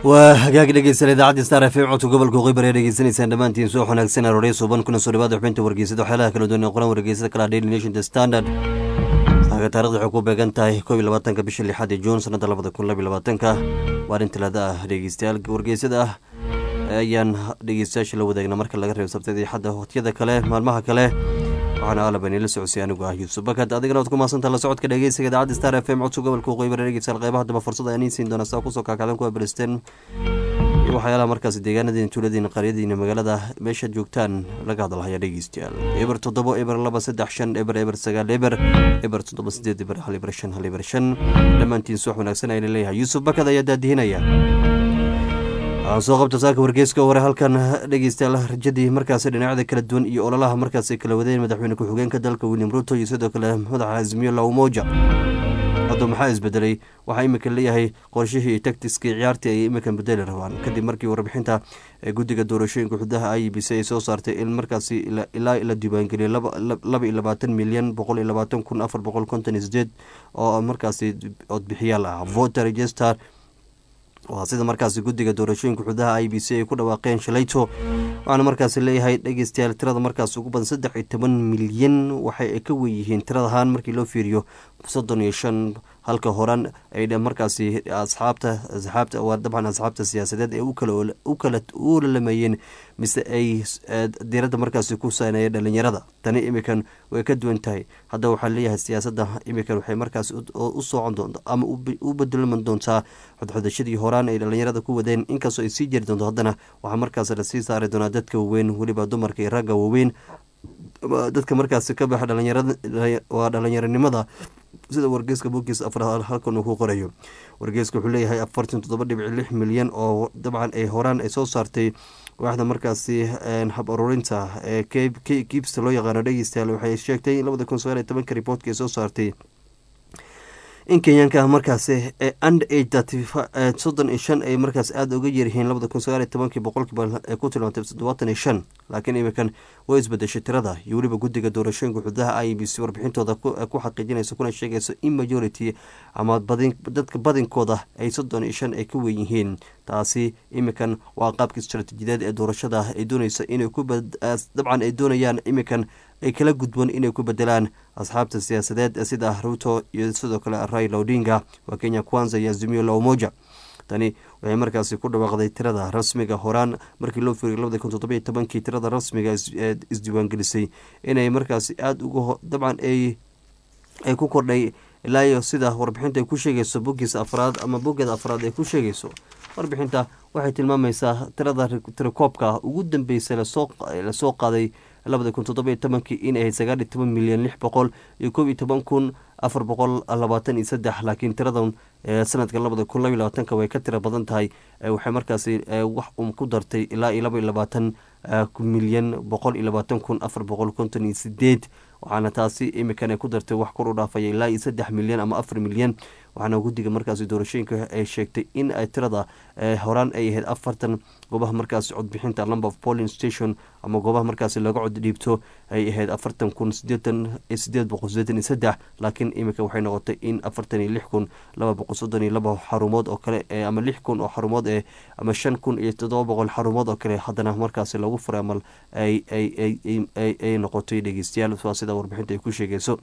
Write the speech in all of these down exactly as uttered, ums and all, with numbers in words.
waa hagaag dhegeysan idaacadda star f m codka gobolka waqooyi bari dhegeysanaysaan dhammaantiin soo wanaagsan aroorey suuban kuna soo dhawaada xubinta wargeysada waxyaalaha kala duwan ee qoran wargeysada kala daily nation the standard saaka taarikhda waxay ku beegan tahay koob iyo labaatanka bisha lixaad ee juun sanada labada kun laba iyo labaatanka maalin talaada ah dhegeystayaal wargeysada ah ayaan dhegeystayaasha la wadaagna marka laga reebo sabtida iyo xadda waqtiyada kale maalmaha kale waxaana aalabani la socodsiy anigu ah yuusuf bakad adigana waad ku mahadsanta la socodka dhegeysiga idaacadda star f m codka gobolka waqooyi bari dhegeystayaal qeybaha daba fursada aan siin doona saa kusoo kaakacdan kuwa belisteen iyo waxyaalaha markaasi deegaanadiina tuuladiina qaryadiina magaalada meeshaad joogtaan laga hadalhaya dhegeystayaal eber toddobo eber laba saddex shan eber eber sagaal eber eber toddoba sideed eber hal eber shan hal eber shan dhammaantiin suwax wanaagsan ayna leeyahay yuusuf bakad ayaa daadihinaya waxaan soo qabta saaka wargeyska hore halkan dhegeystayaal rajadii markaasi dhinacyada kala duwan iyo ololaha markaasi kala wadeen madaxweyne ku-xigeenka dalka william ruto iyo sidoo kale madaxa azmiyo la umoja hadda maxaa isbedelay waxaa imika leeyahay qorshihii iyo tactiskii ciyaartii ay imikan bedeli rabaan kadib markii warbixinta guddiga doorashooyinka xudaha i b c ay soo saartay in markaasi ilaa la diiwaangeliyay laba iyo labaatan milyan boqol iyo labaatan kun afar boqol konton iyo sideed oo markaasi codbixiyaal ah voter register waa sida markaasi guddiga doorashooyinka xudaha i b c ay ku dhawaaqeen shalayto waxaana markaasi leeyahay dhegeystayaal tirada markaas ugu badan saddex iyo toban milyan waxay ka weynyihiin tirada ahaan markii loo fiiriyo soddon iyo shan halka horan ay markaasi asxaabta asxaabta waa dabcan asxaabta siyaasadeed ee ukala ukala u lalameeyeen mise ay diiradda markaasi ku saaneeyeen dhalinyarada tani imikan way ka duwan tahay hadda waxaa leeyahay siyaasadda imikan waxay markaasi u socon doonta ama u bedelman doontaa xodxodashadii horaan ay dhalinyarada ku wadeen inkastoo ay sii jiri doonto haddana waxaa markaas lasii saari doonaa dadka waaweyn weliba dumarka iyo ragga waaweyn dadka markaasi ka baxa dhalinyarwaa dhalinyaronimada sida wargeyska bogiis afraad halkan uu ku qorayo wargeyska wuxuu leeyahay afartan toddoba dhibic lix milyan oo dabcan ay horaan ay soo saartay waaxda markaasi hab aruurinta ee kiibsta loo yaqaano dhegeystayaal waxay sheegtay in labada kun sagaal iyo tobanka riboortka ay soo saartay in kenyaanka markaasi and soddon iyo shan ay markaas aada uga yaryihiin labada kun sagaal iyo tobankii boqolkiiba ee ku tilmaantay toddobaatan iyo shan laakiin imikan way isbedeshay tirada iyo weliba guddiga doorashooyinka xudaha i b c warbixintooda ku xaqiijinaysa kuna sheegayso in majority ama dadka badinkooda ay soddon iyo shan ay ka weyn yihiin taasi imikan waa qaabka istaraatiijiyadeed ee doorashada ay doonaysa inay ku dabcan ay doonayaan imikan ay kala gudboon inay ku bedelaan asxaabta siyaasadeed sida ruto iyo sidoo kale raila odinga waa kenya kwanza iyo azimio la umoja tani waxay markaasi ku dhawaaqday tirada rasmiga horaan markii loo fiiriyo labada kun toddoba iyo tobankii tirada rasmiga isdiiwaangelisay inay markaasi aada uga dabcan ay ay ku kordhay ilaa iyo sida warbixinta ay ku sheegayso bogiisa afraad ama bogeeda afraad ay ku sheegayso warbixinta waxay tilmaamaysaa tirada tirakoobka ugu dambeysa lasoo qaaday labada kun toddoba iyo tobankii in ahayd sagaal iyo toban milyan lix boqol iyo koob iyo toban kun afar boqol labaatan iyo saddex laakiin tiradan sanadka labada kun laba iyo labaatanka way ka tiro badan tahay waxay markaasi wax un ku dartay ilaa iyo laba iyo labaatan milyan boqol iyo labaatan kun afar boqol konton iyo sideed waxaana taasi imikan ay ku dartay wax kor u dhaafaya ilaa iyo saddex milyan ama afar milyan waxaana guddiga markaasi doorashooyinka ay sheegtay in ay tirada horaan ay ahayd afartan goobaha markaasi codbixinta number of polling station ama goobaha markaasi laga cod dhiibto ay ahayd afartan kun sideetan sideed boqol sideetan iyo saddex laakiin imika waxay noqotay in afartan iyo lix kun laba boqol soddon iyo laba xarumood oo kale ama lix kun oo xarumood ee ama shan kun iyo toddoba boqol xarumood oo kale haddana markaasi lagu furay amal ay ay ay ay noqotay dhegeystayaal sida warbixinta ay ku sheegayso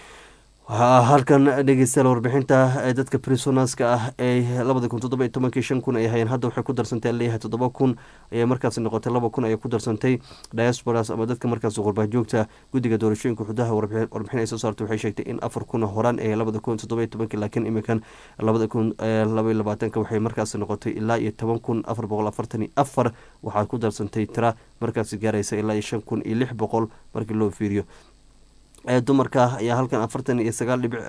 waxaa halkan dhegeystayaal warbixinta dadka prisonerska ah ee labada kun toddoba iyo tobankii shan kun ay hayeen hadda waxay ku darsantay leeyahay toddoba kun ayay markaasi noqotay laba kun ayay ku darsantay diasporas ama dadka markaasi qurbaha joogta guddiga doorashooyinka xudaha warbixin ay soo saartay waxay sheegtay in afar kun horaan ee labada kun toddoba iyo tobankii laakiin imikan labada kun laba iyo labaatanka waxay markaasi noqotay ilaa iyo toban kun afar boqol afartan iyo afar waxaa ku darsantay tira markaasi gaaraysa ilaa iyo shan kun iyo lix boqol markii loo fiiriyo dumarka ayaa halkan afartan iyo sagaal dhibic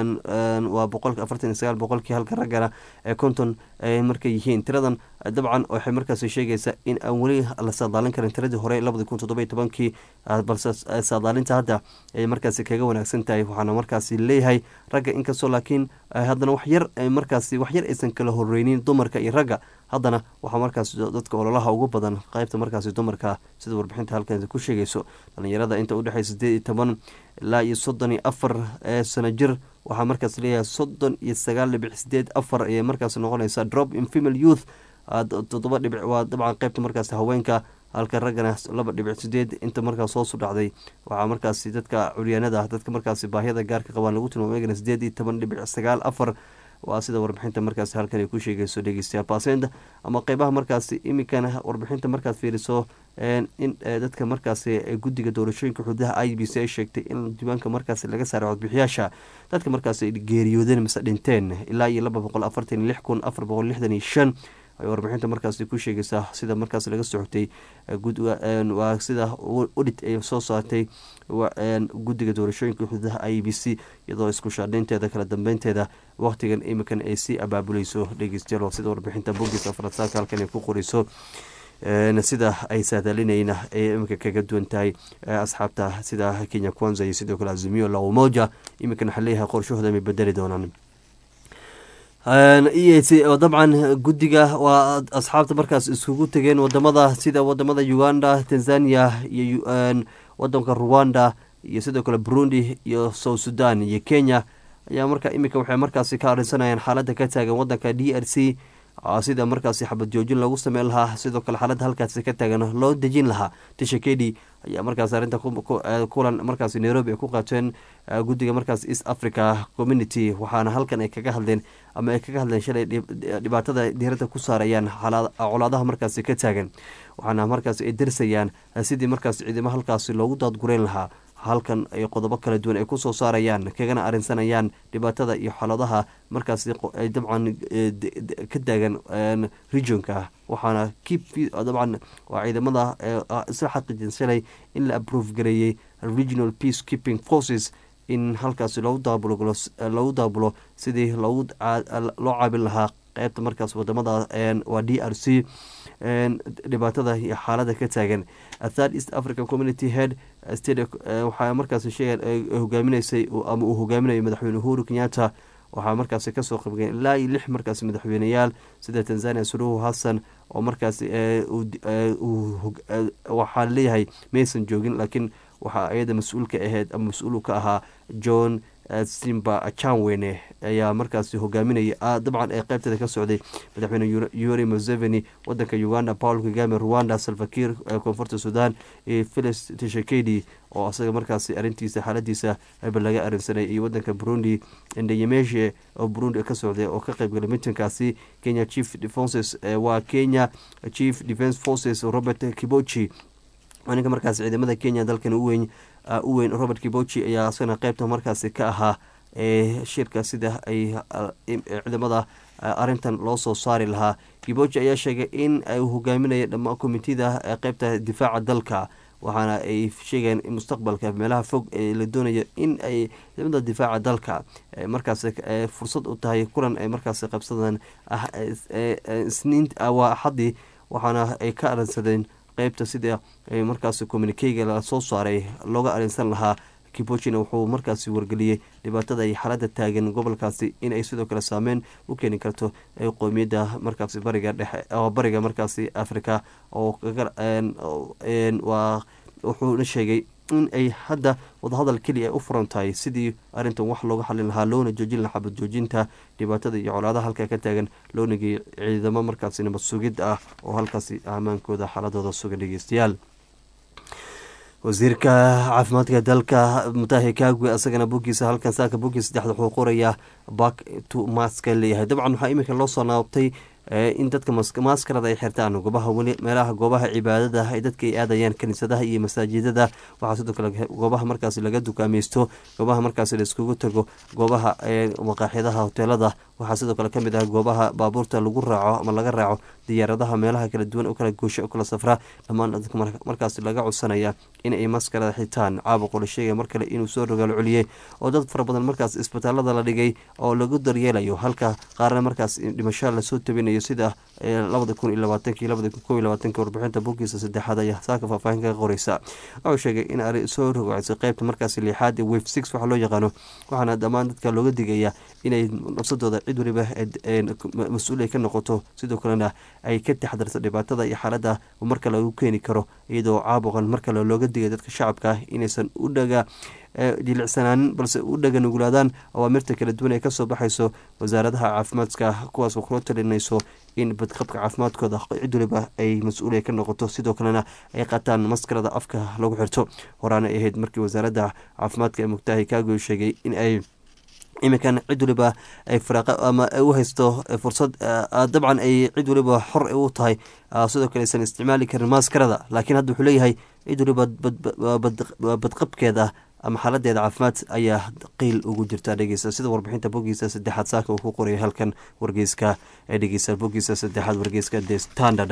waa boqolka afartan iyo sagaal boqolkii halka raggana ee konton ay marka yihiin tiradan dabcan waxay markaasi sheegaysaa in aan weli la saadaalin karin tiradii hore labada kun toddoba iyo tobankii balse saadaalinta hadda ay markaasi kaga wanaagsan tahay waxaana markaasi leeyahay ragga inkastoo laakiin haddana wax yar markaasi wax yar aysan kala horeynin dumarka iyo ragga haddana waxaa markaas dadka ololaha ugu badan qaybta markaasi dumarka sida warbixinta halkan ku sheegayso dhalinyarada inta udhexeysa sideed iyo toban ilaa iyo soddon iyo afar sano jir waxaa markaas leeyahay soddon iyo sagaal dhibic sideed afar ayay markaas noqonaysaa drop in female youth toddoba dhibic waa dabcan qaybta markaasi haweenka halka raggana laba dhibic sideed inta markaas hoos u dhacday waxaa markaasi dadka curyaanada dadka markaasi baahiyada gaarka qabaan lagu tilmaamay iyagana sideed iyo toban dhibic sagaal afar waa sida warbixinta markaasi halkan ay ku sheegayso dhegeystayaal percent ama qeybaha markaasi iminkana warbixinta markaad fiiriso in dadka markaasi guddiga doorashooyinka xuduudaha i b c ay sheegtay in diiwaanka markaasi laga saaray codbixiyaasha dadka markaasi geeriyoodeen mise dhinteen ilaa iyo laba boqol afartan iyo lix kun afar boqol lixdan iyo shan ay warbixinta markaasi ku sheegaysaa sida markaas laga socotay waa sida odit ay soo saartay guddiga doorashooyinka xuduudaha i b c iyadoo isku shaadhaynteeda kala dambeynteeda waqtigan iminkan ay sii abaabuleyso dhegeystayaal sida warbixinta bogiska faransaaka halkan ay ku qoreyso sida ay saadaalinayna ay iminka kaga duwan tahay asxaabta sida kenya kwanza iyo sidoo kale azimio la umoja iminkan waxaa leeyahay qorshahooda may bedeli doonaan e c oo dabcan guddiga waa asxaabta markaas iskugu tegeen wadamada sida wadamada uganda tanzania iyo wadanka rwanda iyo sidoo kale burundi iyo south sudan iyo kenya ayaa markaa iminka waxay markaasi ka arinsanayaan xaalada ka taagan wadanka d r c sida markaasi xabad joojin loogu sameyn lahaa sidoo kale xaalada halkaasi ka taagan loo dejin lahaa tishakedi ayaa markaas arinta kulan markaasi nairobi ay ku qaateen guddiga markaas east africa community waxaana halkan ay kaga hadleen ama ay kaga hadleen shalay dhibaatada diirada ku saarayaan colaadaha markaasi ka taagan waxaana markaas ay darsayaan sidii markaas ciidamo halkaasi loogu daadgureyn lahaa halkan ay qodobo kala duwan ay kusoo saarayaan kagana arinsanayaan dhibaatada iyo xaaladaha markaasi ay dabcan ka taagan regionka waxaana keep dabcan waa ciidamada isla xaqiijin shalay in la approve gareeyey regional peace keeping forces in halkaasi loogu daabulo loogu daabulo sidii loogu loo caabin lahaa qeybta markaas wadamada waa d r c dhibaatada iyo xaalada ka taagan third east african community head state waxaa markaasi sheegan hogaaminaysay ama uu hogaaminayo madaxweyne uhuru kenyatta waxaa markaasi kasoo qaybgeen ilaa iyo lix markaasi madaxweyneyaal sida tanzania suluhu hassan oo markaasi waxaa leeyahay maysan joogin laakiin waxaa ayada mas-uulka ahayd ama mas-uul ka ahaa john simba chanwene ayaa markaasi hogaaminaya dabcan ee qeybteeda ka socday madaxweyne yuri museveni wadanka uganda paul kagame rwanda salvakir koonfurta sudan iyo philis tishakedi oo asaga markaasi arintiisa xaaladiisa ba laga arinsanay iyo wadanka burundi ndeyemeshe oo burundi ka socday oo ka qeybgalay mitinkaasi kenya chief defenses waa kenya chief defence forces robert kibochi ninka markaas ciidamada kenya dalkan u weyn u weyn robert kibochi ayaa asagana qeybta markaasi ka ahaa ee shirka sida ay ciidamada arintan loo soo saari lahaa kibochi ayaa sheegay in ay hogaaminaya dhammaan komitida qeybta difaaca dalka waxaana ay sheegeen in mustaqbalka meelaha fog ee la doonayo in ay ciidamada difaaca dalka markaas fursad u tahay kulan ay markaas qabsadaan isniin waa axadii waxaana ay ka arinsadeen qeybta sida markaas communikeyga la soo saaray looga arinsan lahaa kibochina wuxuu markaasi wargeliyey dhibaatada iyo xaalada taagan gobolkaasi inay sidoo kale saameyn u keeni karto qoomiyadda markaasi bariga dhexe oo bariga markaasi africa oo waa wuxuuna sheegay in ay hadda wadahadal keliya ay u furan tahay sidii arintan wax looga xalin lahaa loona joojin lahaa xabad joojinta dhibaatada iyo colaadaha halka ka taagan loona geeyay ciidamo markaasi nabad sugid ah oo halkaasi ammaankooda xaaladooda sugan dhegeystayaal wasiirka caafimaadka dalka mutahi kagwe asagana bogiisa halkan saaka bogiisa saddexda wuxuu qorayaa back to maska leeyahay dabcan waxaa iminka loo soo naabtay in dadka maaskarada ay xirtaan goobaha weli meelaha goobaha cibaadada ay dadka ay aadayaan kaniisadaha iyo masaajidada waxaa sidoo kale goobaha markaasi laga dukaameysto goobaha markaasi la iskugu tago goobaha maqaaxyadaha hoteelada waxaa sidoo kale kamid ah goobaha baabuurta lagu raaco ama laga raaco diyaaradaha meelaha kala duwan u kala goosha u kala safra dhammaan dadka markaasi laga codsanaya inay maskarada xitaan caabuqo la sheegaya mar kale inuu soo rogaal celiyey oo dad fara badan markaas isbitaalada la dhigay oo lagu daryeelayo halka qaarna markaas dhimasho lasoo tabinayo sida labada kun iyo labaatanki labada kun kow iyo labaatanki warbixinta bogiisa saddexaad ayaa saaka faahfaahin kaga qoreysa wuxuu sheegay in ari soo rogacsay qeybta markaasi lixaad ee wave six waxa loo yaqaano waxaana dhammaan dadka looga digaya inay nafsadooda cid waliba mas-uul ay ka noqoto sidoo kalena ay ka taxdarto dhibaatada iyo xaaladda marka lagu keeni karo iyadoo caabuqan mar kale looga digay dadka shacabka inaysan u dhaga jilicsanaanin balse u dhaga nugulaadaan awaamirta kala duwan ee kasoo baxayso wasaaradaha caafimaadka kuwaas oo kula talinayso in badqabka caafimaadkooda cid waliba ay mas-uuliya ka noqoto sidoo kalena ay qaataan maskarada afka lagu xirto horaana ay ahayd markii wasaaradda caafimaadka ee mugtahay kaago sheegay in ay iminkan cid waliba ay faraaqa ama u haysto fursad dabcan ay cid waliba xor u tahay sidoo kale aysan isticmaali karin maskarada laakiin hadda wuxuu leeyahay cid waliba badqabkeeda ama xaaladeeda caafimaad ayaa qiil ugu jirta dhegeysta sida warbixinta bogiisa saddexaad saaka uu ku qoraya halkan wargeyska ee dhegeysta bogiisa saddexaad wargeyska the standard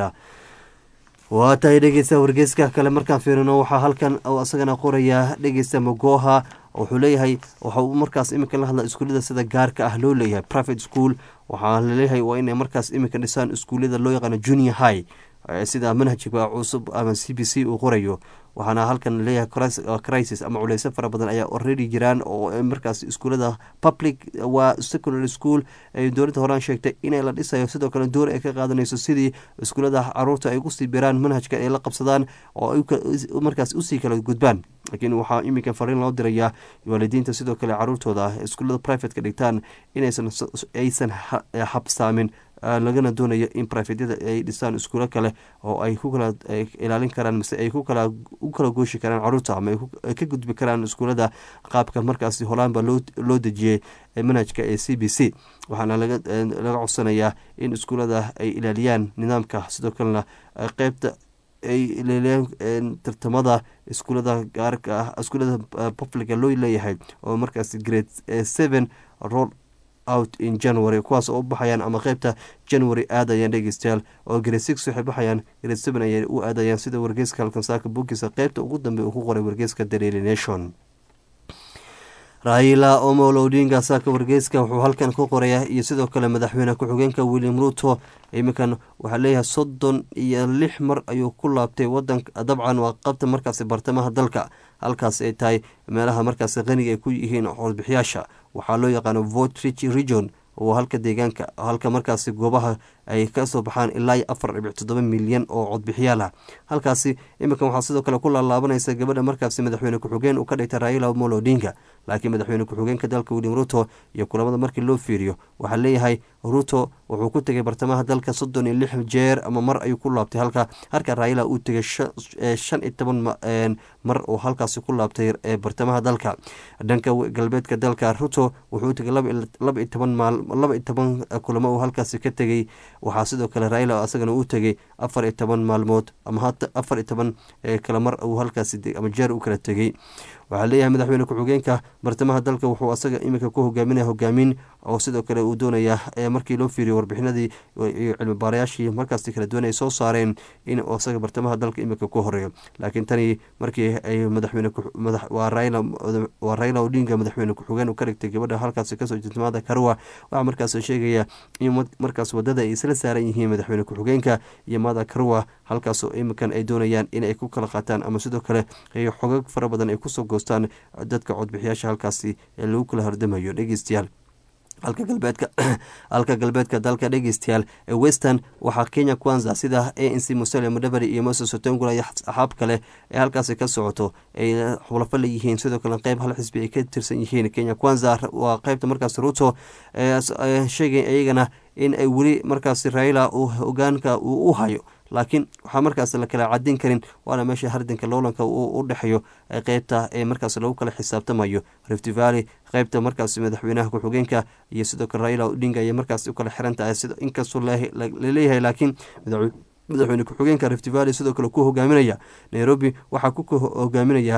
waa tahay dhegeysta wargeyska kale markaan fiirino waxaa halkan isagana qoraya dhegeysta mogoha wuxuu leeyahay waxa uu markaas iminka la hadla iskuullada sida gaarka ah loo leeyahay private school waxaa laleeyahay waa inay markaas iminka dhisaan iskuullada loo yaqaano junior high sida manhajka cusub ama c b c uu qorayo waxaana halkan leeyahay crisis ama culeyso fara badan ayaa already jiraan oo markaas iskuullada public waa secondary school ay dowladda horaan sheegtay inay la dhisayo sidoo kale door ay ka qaadanayso sidii iskuullada caruurta ay ugusii biraan manhajka ay la qabsadaan oo markaas usii kala gudbaan laakiin waxaa iminka fariin loo dirayaa waalidiinta sidoo kale caruurtooda iskuullada privateka dhigtaan inaysan aysan habsaamin lagana doonayo in privatyada ay dhisaan iskuulo kale oo ay ku kala ilaalin karaan mise ay ku kala u kala gooshi karaan caruurta ama ay ka gudbi karaan iskuullada qaabka markaasi holaanba loo dejiyey manhajka ee c b c waxaana laga codsanayaa in iskuullada ay ilaaliyaan nidaamka sidoo kalena qeybta ay ilaaliyaan tartamada iskuullada gaarka ah iskuullada publica loo leeyahay oo markaasi grade seven roll out in january kuwaas oo u baxayaan ama qeybta january aadayaan dhegeystayaal oo grade six waxay baxayaan grade seven ayay u aadayaan sida wargeyska halkan saaka bogiisa qeybta ugu dambe uu ku qoray wargeyska the daily nation raila omolo odinga saaka wargeyska wuxuu halkan ku qoraya iyo sidoo kale madaxweyne ku-xigeenka william ruto iminkan waxaa leeyahay soddon iyo lix mar ayuu ku laabtay wadanka dabcan waa qabta markaasi bartamaha dalka halkaas ay tahay meelaha markaasi qaniga ay ku yihiin codbixiyaasha waxaa loo yaqaano vote rich region oo halka deegaanka halka markaasi goobaha ay kasoo baxaan ilaa iyo afar dhibic toddoba milyan oo codbixiyaal ah halkaasi iminkan waxaa sidoo kale ku laalaabanaysa gabadha markaasi madaxweyne ku-xigeen uu ka dhigtay raila omolo odinga laakiin madaxweyne ku-xigeenka dalka william ruto iyo kulamada markii loo fiiriyo waxaa leeyahay ruto wuxuu ku tegay bartamaha dalka soddon iyo lix jeer ama mar ayuu ku laabtay halka halka raila uu tegay shan iyo toban mar oo halkaasi ku laabtay bartamaha dalka dhanka galbeedka dalka ruto wuxuu tegay laba iyo toban maal laba iyo toban kulamo uu halkaasi ka tegay waxaa sidoo kale raila asagana uu tegay afar iyo toban maalmood ama hata afar iyo toban kala mar uu halkaasi ama jeer u kala tegay waxaa leeyahay madaxweyne ku-xigeenka bartamaha dalka wuxuu asaga iminka ku hogaaminaya hogaamin oo sidoo kale uu doonayaa markii loo fiiriyo warbixinadii iyo cilmi baarayaashii markaasi kala duwan ay soo saareen in asaga bartamaha dalka iminka ku horeeyo laakiin tani markii ay madaxweyne waa raila odinga madaxweyne ku-xigeen u ka dhigtay gabadha halkaasi kasoo jirtamaada karwa waxaa markaas sheegaya in markaas wadada ay isla saaran yihiin madaxweyne ku-xigeenka iyo mada karwa halkaasoo iminkan ay doonayaan inay ku kala qaataan ama sidoo kale xogag fara badan ay kusoo goostaan dadka codbixiyaasha halkaasi ee lagu kala hordamayo dhegeystayaal halka galbeedka halka galbeedka dalka dhegeystayaal ee western waxaa kenya kwanza sida a n c musale mudabari iyo moses otongula iyo axaab kale ee halkaasi ka socoto ay xulafo leeyihiin sidoo kale qeyb hal xisbi ay ka tirsan yihiin kenya kwanza waa qeybta markaas ruto sheegay iyagana in ay weli markaasi raila uu hogaanka uu u hayo laakiin waxaa markaas la kala cadin karin waana meesha hardanka loolanka uu u dhexeeyo qeybta ee markaas lagu kala xisaabtamayo rift valley qeybta markaas madaxweynaha ku-xigeenka iyo sidoo kale raila odinga ayay markaas u kala xiran tahay sida inkastoo laleeyahay laakiin madaxweyne ku-xigeenka rift valley sidoo kale ku hogaaminaya nairobi waxaa ku hogaaminaya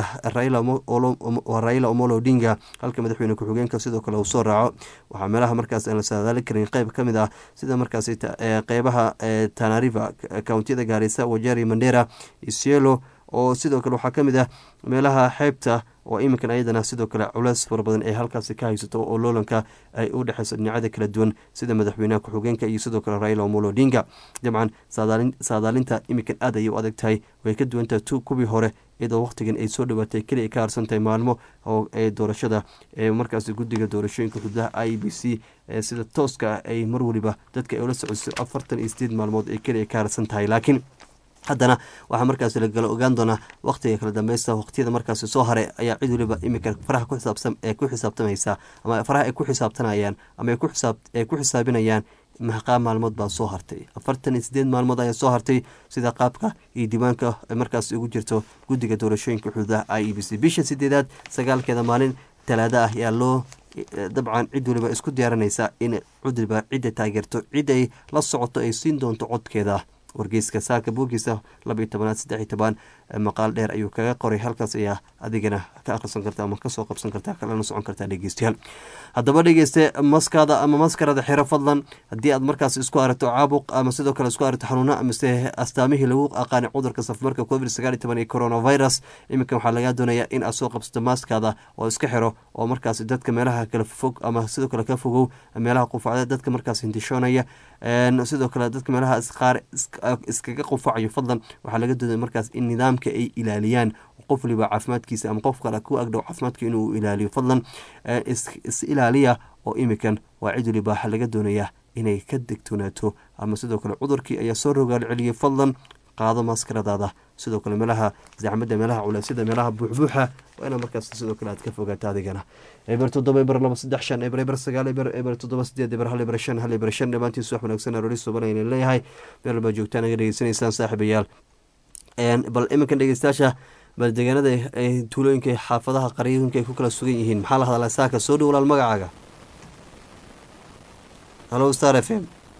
raila omolo odinga halka madaxweyne ku-xigeenka sidoo kale uu soo raaco waxaa meelaha markaas aan la saadaali karin qeyb ka mid ah sida markaas qeybaha tanariva countiyada gaarisa wajeri mandera isielo oo sidoo kale waxaa kamid ah meelaha xeebta oo iminkan ayadana sidoo kale culeys fara badan ee halkaasi ka haysato oo loolanka ay u dhexeyso dhinacyada kala duwan sida madaxweynaha ku-xigeenka iyo sidoo kale Raila Amolo Odinga. dabcan saadaalinta iminkan aad ayay u adag tahay, way ka duwan tahay kuwii hore iyadoo waqtigan ay soo dhawaatay keliya ka harsan tahay maalmo oo ee doorashada ee markaasi guddiga doorashooyinka xuduudaha I B C sida tooska ay mar waliba dadka ay ula socodso afartan iyo sideed maalmood ay keliya ka harsan tahay. laakiin haddana waxaa markaasi lagala ogaan doonaa waqtiga kala dambeysta waqtiyada markaasi soo haray ayaa cid waliba iminka faraha ku xisaabsan ee ku xisaabtamaysa ama faraha ay ku xisaabtanayaan ama ay ku xisaab ay ku xisaabinayaan maxqaa maalmood baa soo hartay. afartan iyo sideed maalmood ayaa soo hartay sida qaabka iyo diiwaanka markaas ugu jirto guddiga doorashooyinka xuduudaha I B C. bisha sideedaad sagaalkeeda maalin talaada ah ayaa loo dabcan cid waliba isku diyaarinaysa in cudriba cidda taageerto cid ay la socoto ay siin doonto codkeeda. wargeyska saaka bogiisa labaiyo tobanaad saddex iyo toban maqaal dheer ayuu kaga qoray, halkaas ayaa adigana ka akhrisan karta ama kasoo qabsan kartaa kalana socon kartaa dhegeystayaal. haddaba dhegeyste maskaada ama maskarada xiro fadlan haddii aad markaas isku aragto caabuq ama sidoo kale isku aragto xanuuna amase astaamihii lagu aqaanay cudurka safmarka covid sagaal iyo toban iyo coronavirus, iminkan waxaa lagaa doonayaa in aad soo qabsato maaskaada oo iska xiro oo markaas dadka meelaha kala fog ama sidoo kale ka fogow meelaha qufacda dadka markaas hindishoonaya sidoo kale dadka meelaha qaar iskaga qufacayo fadlan waxaa laga doonaya markaas in nidaamka ay ilaaliyaan qof waliba caafimaadkiisa ama qof kale ku agdhow caafimaadka inuu ilaaliyo fadlan is ilaaliya oo imikan waa cid waliba waxaa laga doonayaa inay ka degtoonaato ama sidoo kale cudurkii ayaa soo rogaal celiyay fadlan qaado maskaradaada sidoo kale meelaha zaxmada meelaha culeysyada meelaha buuxbuuxa waa inaa markaas sidoo kale aad ka fogaato adigana. eber toddoba eber laba saddex shan eber eber sagaal eber eber toddoba sideed eber hal eber shan hal eber shan dhammaantiis wax wanaagsan aroori subanayna leeyahay meel walba joogtaan naga dhegeysanaysaan saaxiibayaal. bal iminkan dhegeystayaasha bal deegaanada ay tuulooyinka xaafadaha qaryooyinka ay ku kala sugan yihiin maxaa la hadalaa saaka soo dhow walaal magacaaga. halo star f m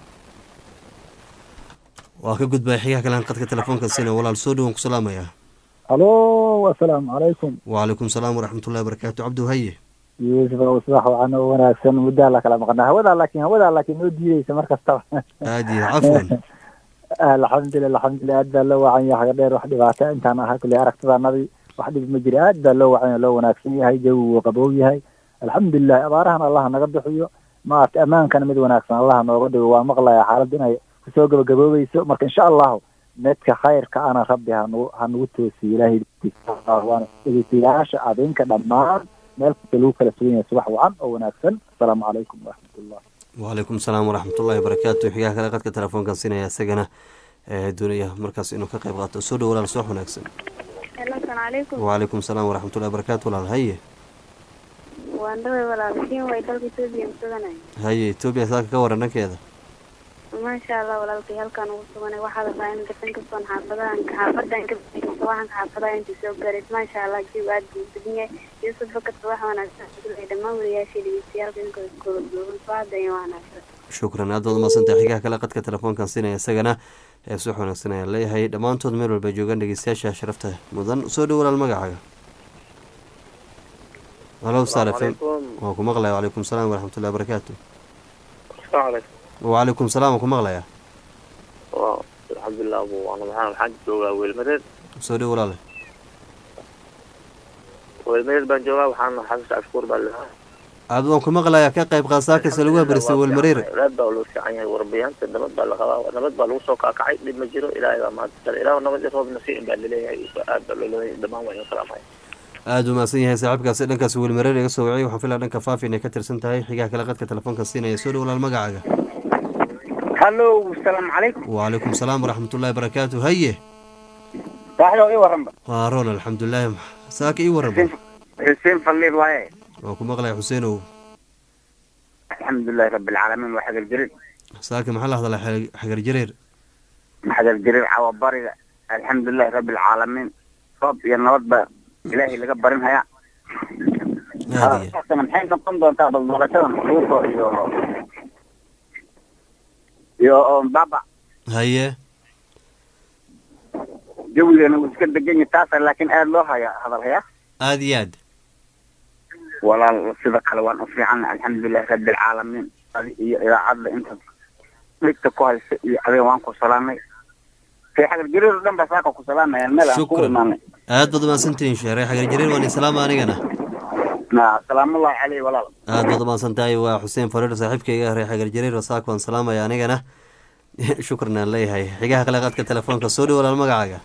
waa ka gudbay xigaa kale qadka telefoonka sina walaal soo dhowan ku salaamaya. halo assalaamu calaykum. wacalaykum salaam waraxmatullahi wabarakaatu. cabdu haye yuusuf wasbax waxaan oo wanaagsan muddaa la kala maqnaa hawadaa laakiin hawadaa laakiin oo diidaysa mar kastaba aad iyo cafwan alxamdulilah alxamdulilah aad baa loo wacan yahay xaga dheer wax dhibaato intaan ahaa kuley aragtidaanadii wax dhib ma jira aad baa loo wacan loo wanaagsan yahay jawigu qabow yahay alxamdulilah abaarahan allaha naga bixiyo maarta ammaankana mid wanaagsan allaha nooga dhigo waa maqlaya xaaladda inay kusoo gabagaboobayso marka insha allahu needka khayrka ana rabbi hanu hanugu toosiyo ilaahay waana dhegeystayaasha adinka dhammaan meel kasta lagu kala sugan yahay subax wacan oo wanaagsan. assalaamu calaykum waraxmatullah. wacalaykum salaam waraxmatullahi wabarakaatu. xigaa kale qadka telefoonkan siinaya isagana doonaya markaas inuu ka qayb qaato soo dhow walaal subax wanaagsan. wacalaykum salaam waraxmatullahi wabarakaatu. walaal haye waan dhaway walaalkiin way dalka Itoobiya suganay haye Itoobiya saaka ka waran dhankeeda. maasha Allah walaalkii halkan ugu suganay waxaa la baahan dadkan ka soo xaafadahan ka xaafadan ka waxaan ka xaafadaha inta soo gaaray maasha Allah jii aad buu dunyay Yusuf fakat wax wanaagsan ay dhamaan wariyaashii dhigeystayaal inka koob looban faaday wanaagsan. shukran aad wada maasanta xigaa kale qadka telefoonkan siinaya isagana ee soo wanaagsan ayaa leeyahay dhammaantood meel walba joogan dhegeystayaasha sharafta mudan soo dhow walaal magacaaga. halo star f m waa ku maqlaya. wacalaykum salaam waraxmatullahi wabarakaatu. wacalaykum salaam waa ku maqlaya. alxamdulilah abu ana maxaan waxaan joogaa weelmareed. soo dhow walaale. weelmareed baan joogaa waxaan xasan ashkuur baa lahaa aad waan ku maqlayaa ka qayb qaasaakasa lagu abaristay weelmareer aad baa loo fiican yahay warbiyaanta nabad baa la qabaa nabad baa lagu soo kaakacay dhib ma jiro ilaahay baa maanta sare ilaahu nabad iyo roob nasiin baa laleeyahay aad baa loo leeyahay dhammaan waa inuu salaamay. aada u mahadsan yahay saaxiibkaasi dhankaas weelmareer iga soo waciyay waxaan filaa dhanka faafi inay ka tirsan tahay xigaa kale qadka telefoonka siinaya soo dhow walaal magacaaga. hallo assalaamu calaykum. wacalaykum salaam waraxmatullahi wabarakaatu. haye saaxiibo ii waranba. waa roon alxamdulilah saaka ii waranba. xuseen faliil waaye. waan ku maqlaya xuseenow. alxamdulilahi rabbi alcaalamiin waa xagar jareer. saaka maxaa la hadalaa xagar jareer. xagar jareer cawa bariga alxamdulilahi rabbi alcaalamiin roob iyo nabad baa ilaahay laga barin hayaa. maxay noqon doontaa baldoorashadan ruuto iyo iyo baba haye jawigeena wuu iska degan yahay taasa laakiin aada loo haya hadal hayaa aada iyo aad walaal sida kale waan u fiicanna alxamdulilahi rabbi alcaalamiin adi iyo idaacadda inta dhigta ku haysa iyo adiga waan ku salaamay في حق الجرير دم بساقة كسلامة يعني ملا شكرا aad baad umahadsantihiin sheekh xagar jareer waan islaam anigana نعم سلام الله عليه ولا aad baad umahadsantahay waa xuseen fariir saaxiibkayga reer xagar jareer wasaak waan salaamaya anigana shukran aan leeyahay xigaha kale qaadka telefoonka soo dhow walaal magacaaga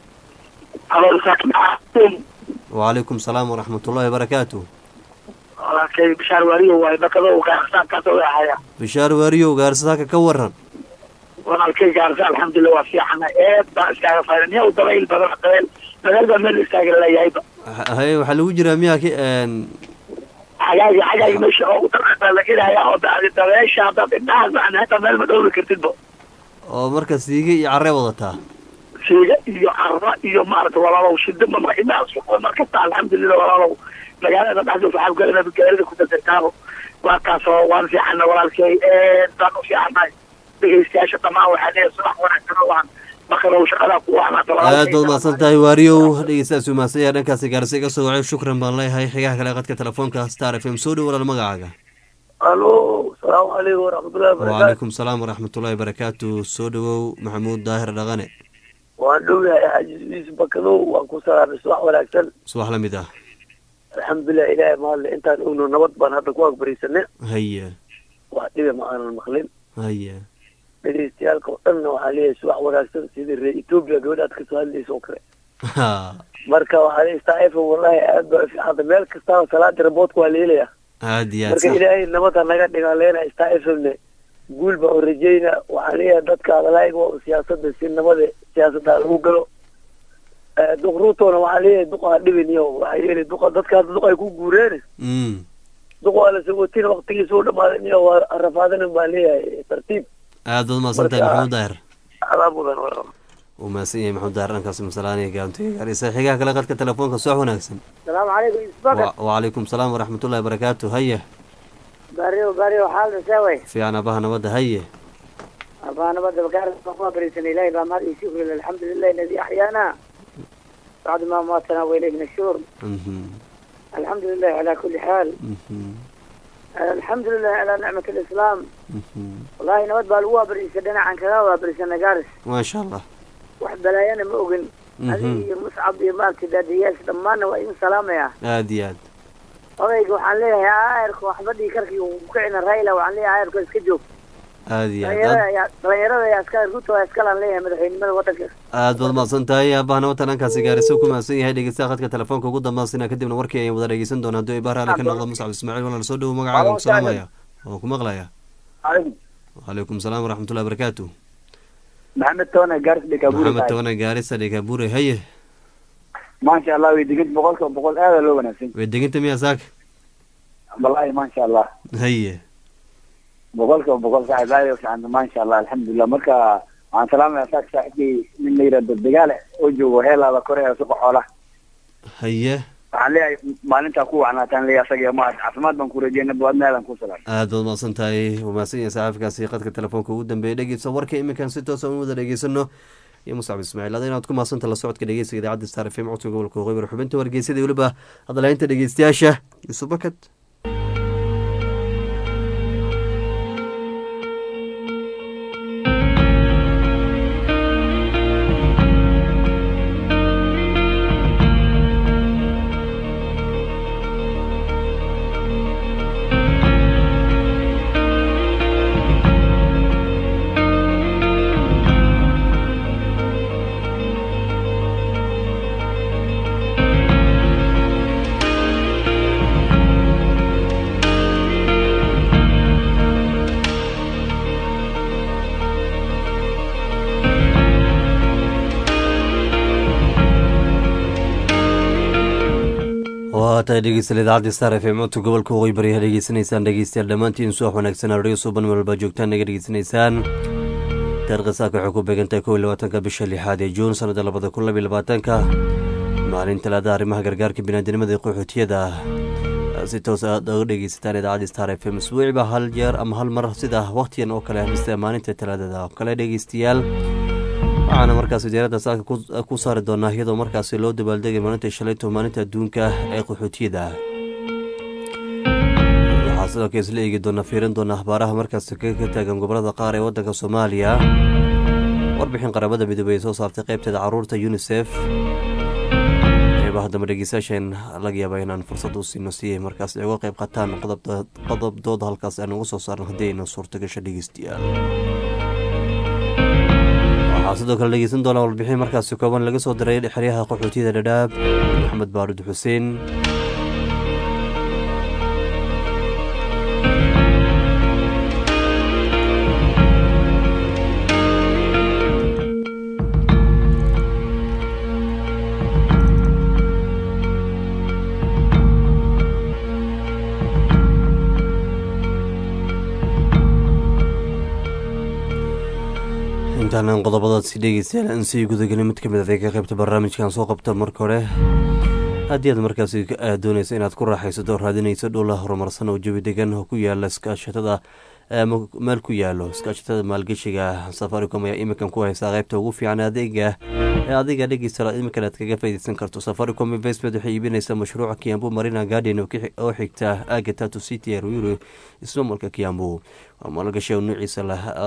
وعليكم السلام ورحمة الله وبركاته walaalkay bishaar waariyo waay bakado gaarsan ka soo yahay bishaar waariyo gaarsaaka ka waran walaalkay gaarsan alxamdulillah waa fiican ee baa iskaga faa'iideeyo u dabayl badan dabayl magaalada meel iskaga leeyahay hay waxa lagu jiraa miyaa ki een xagaagi xagaagi meesha oo dadka la ilaahay oo dabeesha dad indhaha macnaha meel ma dhowri kartid bo oo marka siiga iyo carre wadataa siiga iyo carra iyo maaragtay walaalow shidda ma markaa suuq marka alxamdulillah walaalow magaalada dhaxdu waxaa galana magaalada ku dadtaabo waa kaas oo waan fiican walaalkay ee dad u fiicanay dhegeystayaasha dhamaan waxaa leeyahay subax wanaagsan waan bakaro shaqada ku waana aad baad mahadsantahay waariyow dhegeystayaas u mahadsanyahay dhankaasi gaarsiga soo wacay shukran baan leeyahay xigaha kale qadka telefoonka Star F M soo dhow walaal magacaaga alo salaamu calaykum waraxmatullaahi wabarakaatuh وعليكم السلام ورحمة الله وبركاته soo dhowow maxamuud daahir dhaqane waan dhowyahay xajiis bakado waan ku salaamay subax wanaagsan subax la mid ah alxamdulillah ilaahay maal intaan ogno nabad baan hadda ku agbarisane haya wax dhiba ma aanan maqlin haya dhegeystayaal oo dhan waxaa leeyahay subax wanaagsan sidii reer Ethiopia gabadhaad ka soo hadlayso oo kale marka waxaa leeyahay Star F M wallahi aad baa fiican meel kasta salaada raboodku waa leeyahay aad iyo aad marka ilaahay nabada naga dhigaa leena Star F M guul baa u rajayna waxaa leeyahay dadka adalaayga waa siyaasadda si nabada siyaasadda lagu galo duqruutona waxaa leeyahay duqa dhibin iyo waxaa yeelay duqa dadka duqa ay ku guureen mm duqa la soo watiin waqtigiisa u dhamaaday iyo rafaadana baa leeyahay tartiib aad baad mahadsantahay maxamuud daahir adaa mudan walaal وماسيه محمود دار انكاس مسلاني قامتي غاريسه خيغا كلا قدك تليفونك سو وناغسن السلام عليكم اسبقك وعليكم السلام ورحمه الله وبركاته هيا باريو باريو حال سوي في انا بها نبدا هيا ابانا بدا بقار صفوا بريسن الهي بما يشكر الحمد لله الذي احيانا بعد ما ماتنا واليه النشور الحمد لله على كل حال الحمد لله على نعمه الاسلام والله نود بالوا بريسنا عن كذا وبريسنا جارس ما شاء الله wax balaayana ma ogin adii muscab iyo maanta daadiyaas dhammaan waa in salaamaya aad iyo aad odayga waxaan leeyahay aayarku waxbadii karkii uu ku kicina Raila waxaan leeyahay aayarku iska joog aad iyo aad dhalinyarada ayaa iska ruto iska lan leeyahay madaxweynimada wadanka aad baad mahadsantahay aabahana watankaasi gaariso ku mahadsan yahay dhegeystaha khadka telefoonka ugu dambaysana kadibna warkii ayaan wada dhegeysan doonaa haduu ibaaraha ka noqdo muscab ismaaciil walaal soo dhaw magacaaga ku salaamaya oo ku maqlaya alaykum salaam waraxmatullaahi wabarakaatuh محمد تونا جارس دكابوري محمد تونا جارس دكابوري هي ما شاء الله ويدقت بقولك بقول هذا لو بنفسي ويدقت ميا ساك والله ما شاء الله هي بقولك بقول صاحب هذا عند ما شاء الله الحمد لله مركا عن سلام يا ساك صاحبي من ليرة الدجالة وجو هلا على كوريا سوق حوله هي عليه maalinta ku wacnaataan leeyahay asaga ma caafimaad baan ku rajeynaa baadnaadan ku salaam aad baad maasantahay wamaasiin saaxiibkaasi qadka telefoonka ugu dambeeyay dhageyso warka iminkan si toos ah u wada dhageysano iyo Muscab Ismaaciil adayna aad ku maasanta la socodka dhageysiga idaacadda Star F M codka gobolka Qoybar xubinta wargeysada waliba hadalaynta dhageystayaasha Yusuf Bakad waata dhegeystayaal idaacadda Star F M codka gobolka Qoybar ayaa dhageysanaysaan dhegeystayaal dhamaantiin soo wanaagsan radio suban walba joogtaan naga dhageysanaysaan taariikhda saaka waxay ku beegantahay kow iyo labaatanka bisha lixaad ee Juun sanada labada kun laba iyo labaatanka maalin talaada arrimaha gargaarka bini'aadanimada ee qaxootiyada si toos ah uga dhegeysataan idaacadda Star F M isbuuciiba hal jeer ama hal mar sida waqtigan oo kale mise maalinta talaadada kale dhegeystayaal waxaana markaas diyaarada saaka ku saari doonaa iyadoo markaas loo dabaaldegay maalinta shalayto maalinta adduunka ee qaxootiyada waxaa sidoo kale isla eegi doona fiirin doona akhbaaraha markaas ka taagan gobolada qaar ee wadanka Soomaaliya warbixin qaramada midoobey ee soo saartay qaybteeda caruurta unisef qeybaha dambe dhegeystayaasheen laga yaaba inaan fursad u siino si ay markaas uga qayb qaataan qodob dooda halkaas aan uga soo saarno haddii ayna suurtagasho dhegeystayaal. waxaa sidoo kale dhegeysan doonaa warbixin markaasi kooban laga soo diray xeryaha qaxootiyada dhadhaab maxamed baarud xuseen. intaanaan qodobadaasi dhegeystayaal aan sii gudagelin mid kamid adeega qaybta barnaamijkan soo qabta marka hore haddii aad markaasi aad doonaysa inaad ku raaxaysato raadinayso dhula horumarsan oo jawi degan oo ku yaala iskaashatada meel ku yaalo iskaashatada maalgeshiga safaricom ayaa iminkan ku haysaa qaybta ugu fiican adeega ee adiga dhegeysta iminkan aad kaga faaideysan karto. safaricom investment waxay iibinaysaa mashruuca kiambu marina garden oo xigta aaga tatu city ee ruiru ismaamulka kiambu. waa maalgashi oo noociisa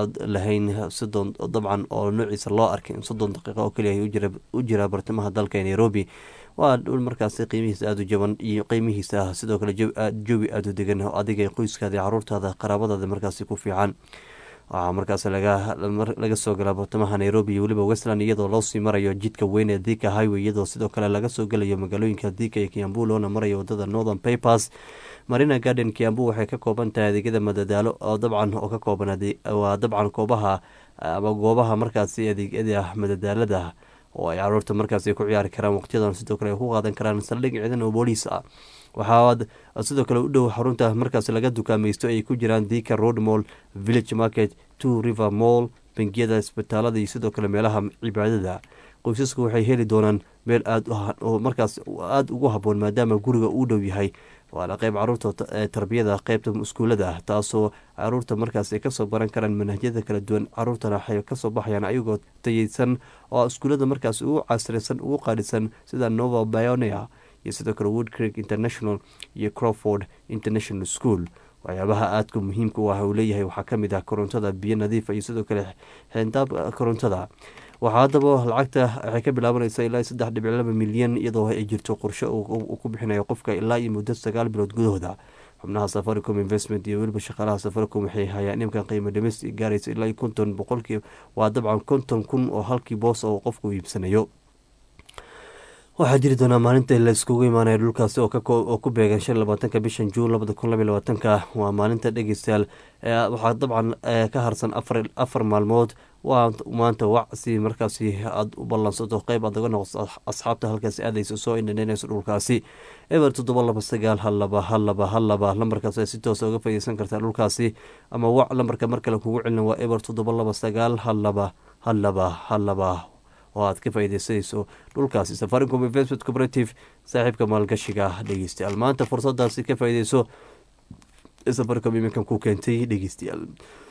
lahayn soddon dabcan oo noociisa loo arkay soddon daqiiqo oo keliya u jira bartamaha dalka nairobi. waa dhul markaasi qiimihiisa aada u jaban iyo qiimihiisa ah sidoo kale jawi aada u degan oo adiga qoyskaada caruurtaada qaraabadaada markaasi ku fiican. waxaa markaas laga soo galaa bartamaha nairobi iyo weliba westland iyadoo loo sii marayo jidka weyn ee thika highway iyadoo sidoo kale laga soo gelayo magaalooyinka thika iyo kiambu loona marayo wadada northern papers. marina garden kiambu waxay ka kooban tahay adeegyada madadaalo oo dabcan oo ka kooban waa dabcan koobaha ama goobaha markaasi adeegyada madadaalada oo ay caruurta markaasi ku ciyaari karaan waqtiyadan sidoo kale ay ku qaadan karaan saldhig ciidan oo booliis ah. waxaa sidoo kale u dhow xarunta markaasi laga dukaamaysto ay ku jiraan thika road mall, village market, two river mall, bangiyada isbitaalada iyo sidoo kale meelaha cibaadada. qoysasku waxay heli doonaan meel aad oo markaas aada ugu haboon maadaama guriga uu dhow yahay. waana qeyb caruurta tarbiyada qeybta iskuulada ah taasoo caruurta markaas ay kasoo baran karaan manhajyada kala duwan. caruurtana waxay kasoo baxayaan ayagoo tayeysan oo iskuulada markaas ugu casrisan ugu qaadhisan sida nova bionia iyo sidoo kale wood creek international iyo crowford international school. waxyaabaha aadka muhiimka u ah uu leeyahay waxaa kamid ah korontada, biyo nadiifa iyo sidoo kale xeendaab korontada. waxaa haddaba lacagta waxay ka bilaabanaysaa ilaa saddex dhibic laba milyan iyadoo ay jirto qorshe uu ku bixinayo qofka ilaa iyo muddo sagaal bilood gudahooda. xubnaha safaricom investment iyo weliba shaqaalaha safaricom waxay hayaan imkan qiimo dhimis gaaraysa ilaa iyo konton boqolkii waa dabcan konton kun oo halkii boos oo qofku iibsanayo. waxaa jiri doonaa maalinta la iskugu imaanaya dhulkaasi oo ku beegan shan labaatanka bishan juun labada kun labaiy labaatanka waa maalinta dhegeystayaal. waxaa dabcan ka harsan afar maalmood waa maanta wacsi markaasi aada u ballansato qeyb aad oga noqoto asxaabta halkaasi aadaysa soo indhaneenayso dhulkaasi. eber toddoba laba sagaal hal laba hal laba hal laba lambarkaas si toosa uga faideysan kartaa dhulkaasi ama wac lambarka mar kale kugu celina waa eber toddoba laba sagaal hal laba hal laba hal laba oo aad ka faa'ideysanayso dhulkaasi. safaricom investment cooperative saaxiibka maalgashiga dhegeystayaal maanta fursadaasi ka faa'ideyso safaricom iminkan ku keentay dhegeystayaal.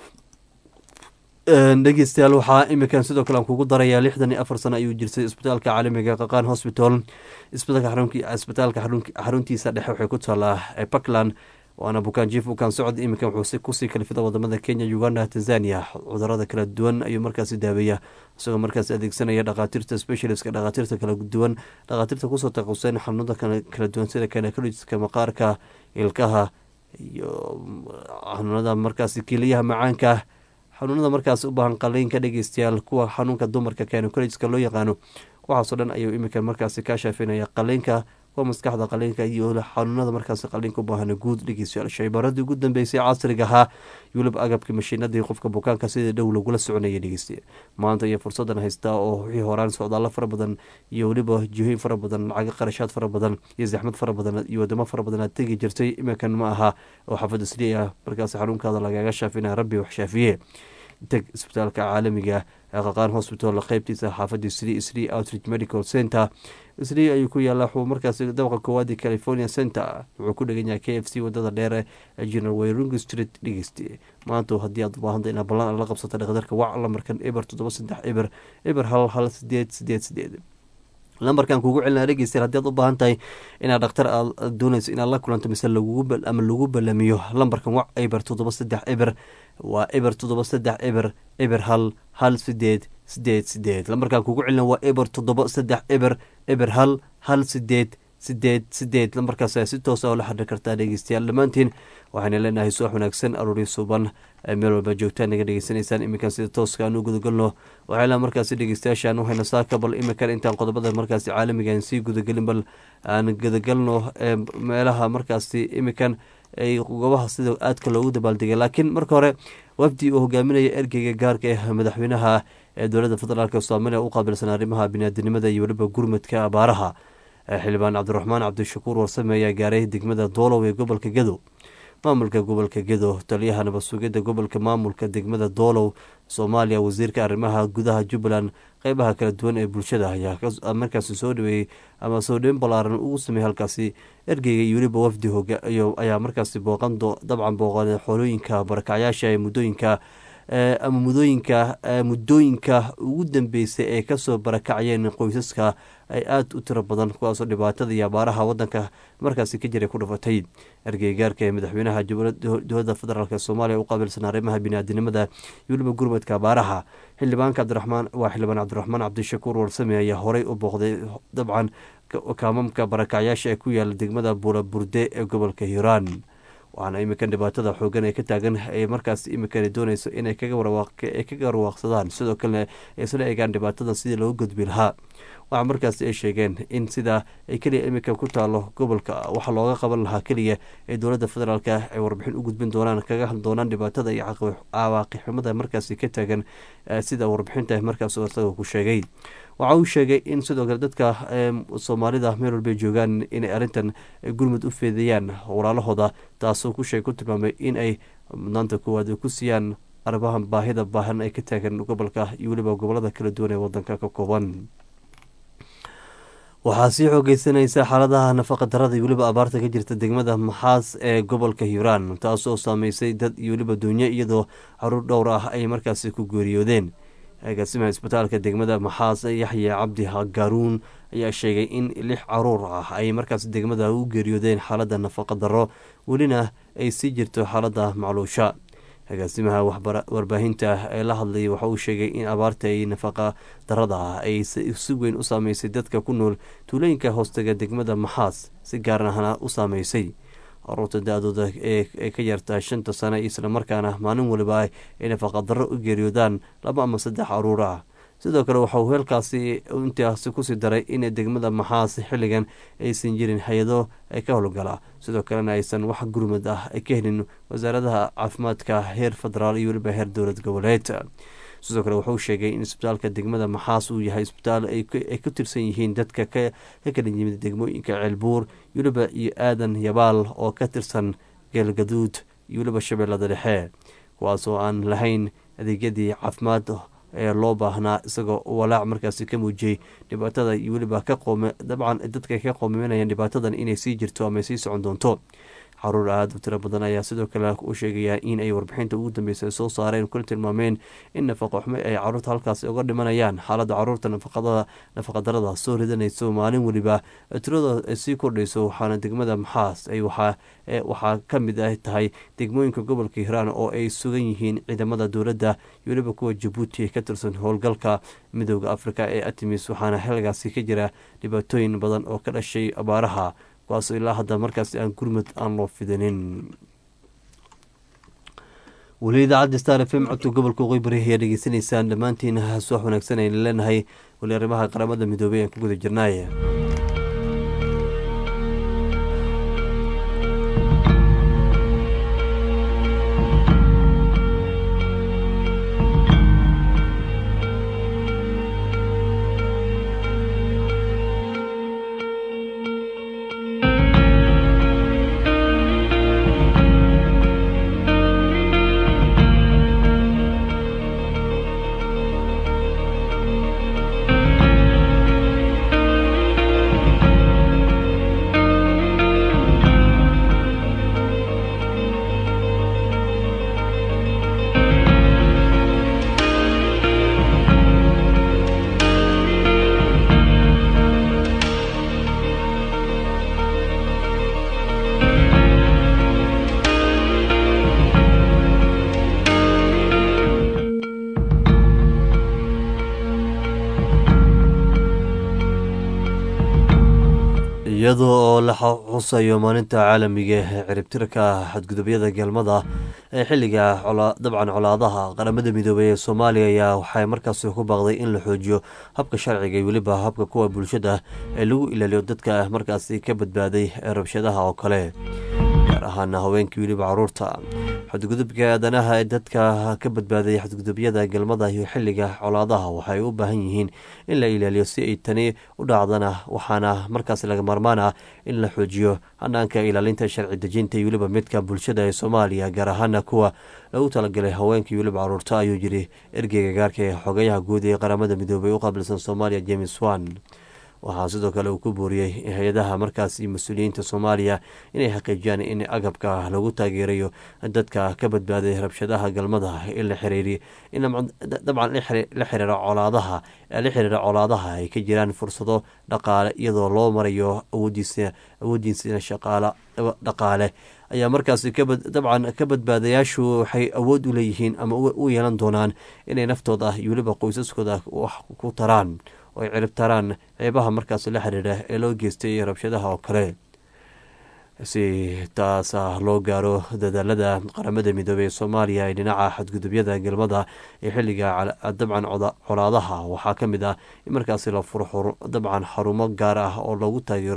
dhegeystayaal waxaa iminkan sidoo kale aan kugu darayaa lixdan iyo afar sano ayuu jirsay isbitaalka caalamiga qaqaan hospital. isbitaalka xaruntiisa dhexe waxay ku taalaa puntland waana bukaan jiif bukaan socod iminkan wuxuu kusii kalifida wadamada kenya, uganda, tanzania. cudurada kala duwan ayuu markaasi daaweeya isagoo markaas adeegsanaya dhakhaatiirta specialistka dhakhaatiirta kala duwan dhakhaatiirta kusoo taquseen xanuunada kala duwan sida kanakaliska maqaarka, ilkaha iyo xanuunada markaasi keliyaha macaanka, xanuunada markaas u baahan qaliinka dhegeystayaal, kuwa xanuunka dumarka kanakaliska loo yaqaano. waxaasoo dhan ayuu iminkan markaasi ka shaafinaya qaliinka kuwa maskaxda qaliinka iyo xanuunada markaasi qaliinka u baahan guud dhegeystayaal. shaybaradii ugu dambeysay casriga ahaa yulib agabka mashiinadii qofka bukaanka sidii dhow lagula soconaya dhegeysta. maanta iyo fursadan haystaa oo wixii horaan socdaalo fara badan iyo weliba jihooyin fara badan, lacag qarashaad fara badan iyo zaxmad fara badan iyo wadamo fara badan aad tegi jirtay iminkan ma aha oo xafada sri ah markaasi xanuunkaada lagaga shaafinaya. rabbi wax shaafiye teg isbitaalka caalamiga qaqaan hospital qeybtiisa xaafadii sri sri outreach medical center. sri ayuu ku yaala wuxuu markaasi dabaqa koowaadi california center wuxuu ku dhegan yahay k f c wadada dheere ee general wayrungi street dhegeyste. maanta haddii aad ubaahanta inaad ballan la qabsata dhakhtarka wac lamarkan eber toddoba saddex eber eber hal hal sideed sideed sideed lambarkan kugu celinaa dhegeystayaal haddii aad u baahan tahay inaad dhakhtar aad doonayso inaad la kulanto mise lagugu ama lagu balamiyo lambarkan wac eber toddoba saddex eber waa eber toddoba saddex eber eber hal hal sideed sideed sideed lambarkan kugu celina waa eber toddoba saddex eber eber hal hal sideed sideed sideed lambarkaas ayaa si toosa oo la xiriir kartaa dhegeystayaal dhammaantiin waxayna leenahay subax wanaagsan aroori suuban meel walba joogtaan naga dhegeysanaysaan iminkan sida tooska aan u gudagalno waxayla markaasi dhegeystayaashaan waxayna saaka bal iminkan intaan qodobada markaasi caalamigan sii gudagelin bal aan gudagalno meelaha markaasi iminkan ay goobaha sida aadka loogu dabaaldegay laakiin marka hore wafdi uu hogaaminaya ergeyga gaarka ah madaxweynaha ee dowladda federaalk soomaaliya u qaabilsan arrimaha biniaadinimada iyo weliba gurmadka abaaraha xildhibaan cabdiraxmaan cabdishakuur warsame ayaa gaaray degmada doolow ee gobolka gedo maamulka gobolka gedo taliyaha nabad sugidda gobolka maamulka degmada doolow soomaaliya wasiirka arrimaha gudaha jubbaland qeybaha kala duwan ee bulshada ayaa markaasi soo dhaweeyey ama soo dhaweyn balaaran ugu sameeyey halkaasi ergeyga iyo weliba wafdi ayaa markaasi booqan dabcan booqan xoolooyinka barakacyaasha ee muddooyinka ama mudooyinka muddooyinka ugu dambeysay ee kasoo barakacayeen qoysaska ay aada u tiro badan kuwaasoo dhibaatada iyo abaaraha wadanka markaasi ka jiray ku dhafatay ergey gaarka ee madaxweynaha dowladda federaalk soomaaliya u qaabilsan arrimaha biniaadinimada iyo weliba gurmadka abaaraha xildhibaanka cabdiraxmaan waa xildhibaan cabdiraxmaan cabdishakuur warsame ayaa horey u booqday dabcan kaamamka barakacyaasha ee ku yaala degmada buula burde ee gobolka hiiraan waxaana iminkan dhibaatada xoogan ee ka taagan ay markaas iminkan doonayso inay kaga warwaaqsadaan sidoo kalena ay isla eegaan dhibaatada sidii loogu gudbi lahaa waxaa markaas ay sheegeen in sidaa ay keliya iminkan ku taalo gobolka waxa looga qaban lahaa keliya ee dowladda federaalk ay warbixin u gudbin doonaan kaga hadli doonaan dhibaatada iyo cawaaqixumada markaasi ka taagan sida warbixinta markaas isaga ku sheegay waxa uu sheegay in sidoo kale dadka soomaalida meel walbay joogaan inay arrintan gurmud u feedeeyaan walaalahooda taasoo ku sheeg ku tilmaamay in ay mudnaanta koowaad ku siiyaan arrimaha baahida baahan ay ka taagan gobolka iyo weliba gobolada kala duwan ee wadanka ka kooban waxaa sii xoogeysanaysa xaaladaha nafaqa darada iyo weliba abaarta ka jirta degmada maxaas ee gobolka hiiraan taasoo saameysay dad iyo weliba duunyo iyadoo caruur dhowr ah ay markaasi ku geeriyoodeen agaasimaha isbitaalka degmada maxaas yaxya cabdi gaaruun ayaa sheegay in lix caruur ah ay markaas degmada u geeriyoodeen xaalada nafaqa daro welina ay sii jirto xaalada macluusha agaasimaha warbaahinta ee la hadlayay waxa uu sheegay in abaarta ay nafaqa darada ay si weyn u saameysay dadka ku nool tuulooyinka hoostaga degmada maxaas si gaar ahna u saameysay caruurta da-dooda ee ka yartaa shanta sano islamarkaana maalin waliba ay nafaqa darro u geeriyoodaan laba ama saddex caruur ah sidoo kale waxauu heelkaasi intaasi kusii daray in degmada maxaas xilligan aysan jirin hay-ado ka howlgala sidoo kalena aysan wax gurmad ah ay ka helin wasaaradaha caafimaadka heer federaal iyo weliba heer dowlad goboleed sidoo kale wuxuu sheegay in isbitaalka degmada maxaas uu yahay isbitaal ay ku tirsan yihiin dadka ka kala yimid degmooyinka ceelbuur weliba iyo aadan yabaal oo ka tirsan geelgaduud iyo weliba shabeellada dhexe kuwaasoo aan lahayn adeegyadii caafimaad ee loo baahnaa isagoo walaac markaasi ka muujiyey dhibaatada iyo weliba ka qoome dabcan dadka ka qoomimanayaan dhibaatadan inay sii jirto ama sii socon doonto caruur aada u tiro badan ayaa sidoo kale u sheegaya in ay warbixinta ugu dambeysa soo saareen kuna tilmaameen in nafaqa xumo ay caruurta halkaasi uga dhimanayaan xaaladda caruurta nafaqadarada soo ridanayso maalin weliba tirada sii kordhayso waxaana degmada maxaas waxaa ka mid ah tahay degmooyinka gobolka hiiraan oo ay sugan yihiin ciidamada dowladda iyo weliba kuwa jabuuti ka tirsan howlgalka midooda afrika ee atimis waxaana xilligaasi ka jira dhibaatooyin badan oo ka dhashay abaaraha kuwaasoo ilaa hadda markaasi aan gurmud aan loo fidanin weli idaacadda star f m codka gobolka waqooyi bari ayaa dhegeysanaysaan dhammaantiin subax wanaagsan aynu leenahay weli arrimaha qaramada midoobay aan ku guda jirnaay iyadoo la xusayo maalinta caalamiga ee ciribtirka xadgudubyada galmada ee xilliga dabcan colaadaha qaramada midoobay ee soomaaliya ayaa waxay markaasi ku baaqday in la xoojiyo habka sharciga iyo weliba habka kuwa bulshada ee lagu ilaaliyo dadka markaasi ka badbaaday ee rabshadaha oo kale gaar ahaana haweenkii weliba caruurta xadgudubka aadanaha ee dadka ka badbaaday xadgudubyada galmada iyo xilliga colaadaha waxay u baahan yihiin in la ilaaliyo si ay tani u dhacdana waxaana markaas laga maarmaan ah in la xoojiyo hanaanka ilaalinta sharci dejinta iyo weliba midka bulshada ee soomaaliya gaar ahaana kuwa lagu talagalay haweenkii weliba caruurta ayuu yiri ergeyga gaarka ee xogayaha guud ee qaramada midoobay u qaabilsan soomaaliya james wan waxaa sidoo kale uu ku booriyey hay-adaha markaas iyo mas-uuliyiinta soomaaliya inay xaqiijiyaan in agabka lagu taageerayo dadka ka badbaaday rabshadaha galmada in la xiriiri dabcan la xiriira colaadaha la xiriira colaadaha ay ka jiraan fursado dhaqaale iyadoo loo marayo awoodiisa awoodiisina shaqaala dhaqaale ayaa markaasi dabcan ka badbaadayaashu waxay awood u leeyihiin ama u yeelan doonaan inay naftooda iyo weliba qoysaskooda wax ku taraan oo ay ciribtaraan ceebaha markaas la xiriira ee loo geystay rabshadaha oo kale si taas loo gaaro dadaalada qaramada midoobey ee soomaaliya ee dhinaca xadgudubyada galmada ee xilliga dabcan colaadaha waxaa ka mid ah in markaasi la furo dabcan xarumo gaar ah oo loogu taageero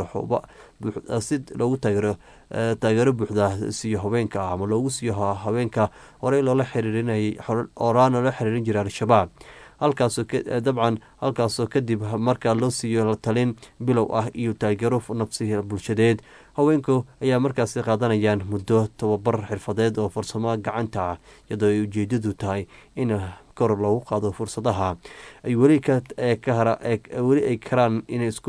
si loogu taageero taageero buuxda siiyo haweenka ama loogu siiyo haweenka horey loola xiriirinay horaan loola xiriirin jiray al-shabaab halkaasoo dabcan halkaasoo kadib markaa loo siiyo talin bilow ah iyo taageero nafsi bulshadeed haweenku ayaa markaasi qaadanayaan muddo tababar xirfadeed oo farsamo gacanta ah iyadoo ay ujeedadu tahay in kor loogu qaado fursadaha ay weli weli ay karaan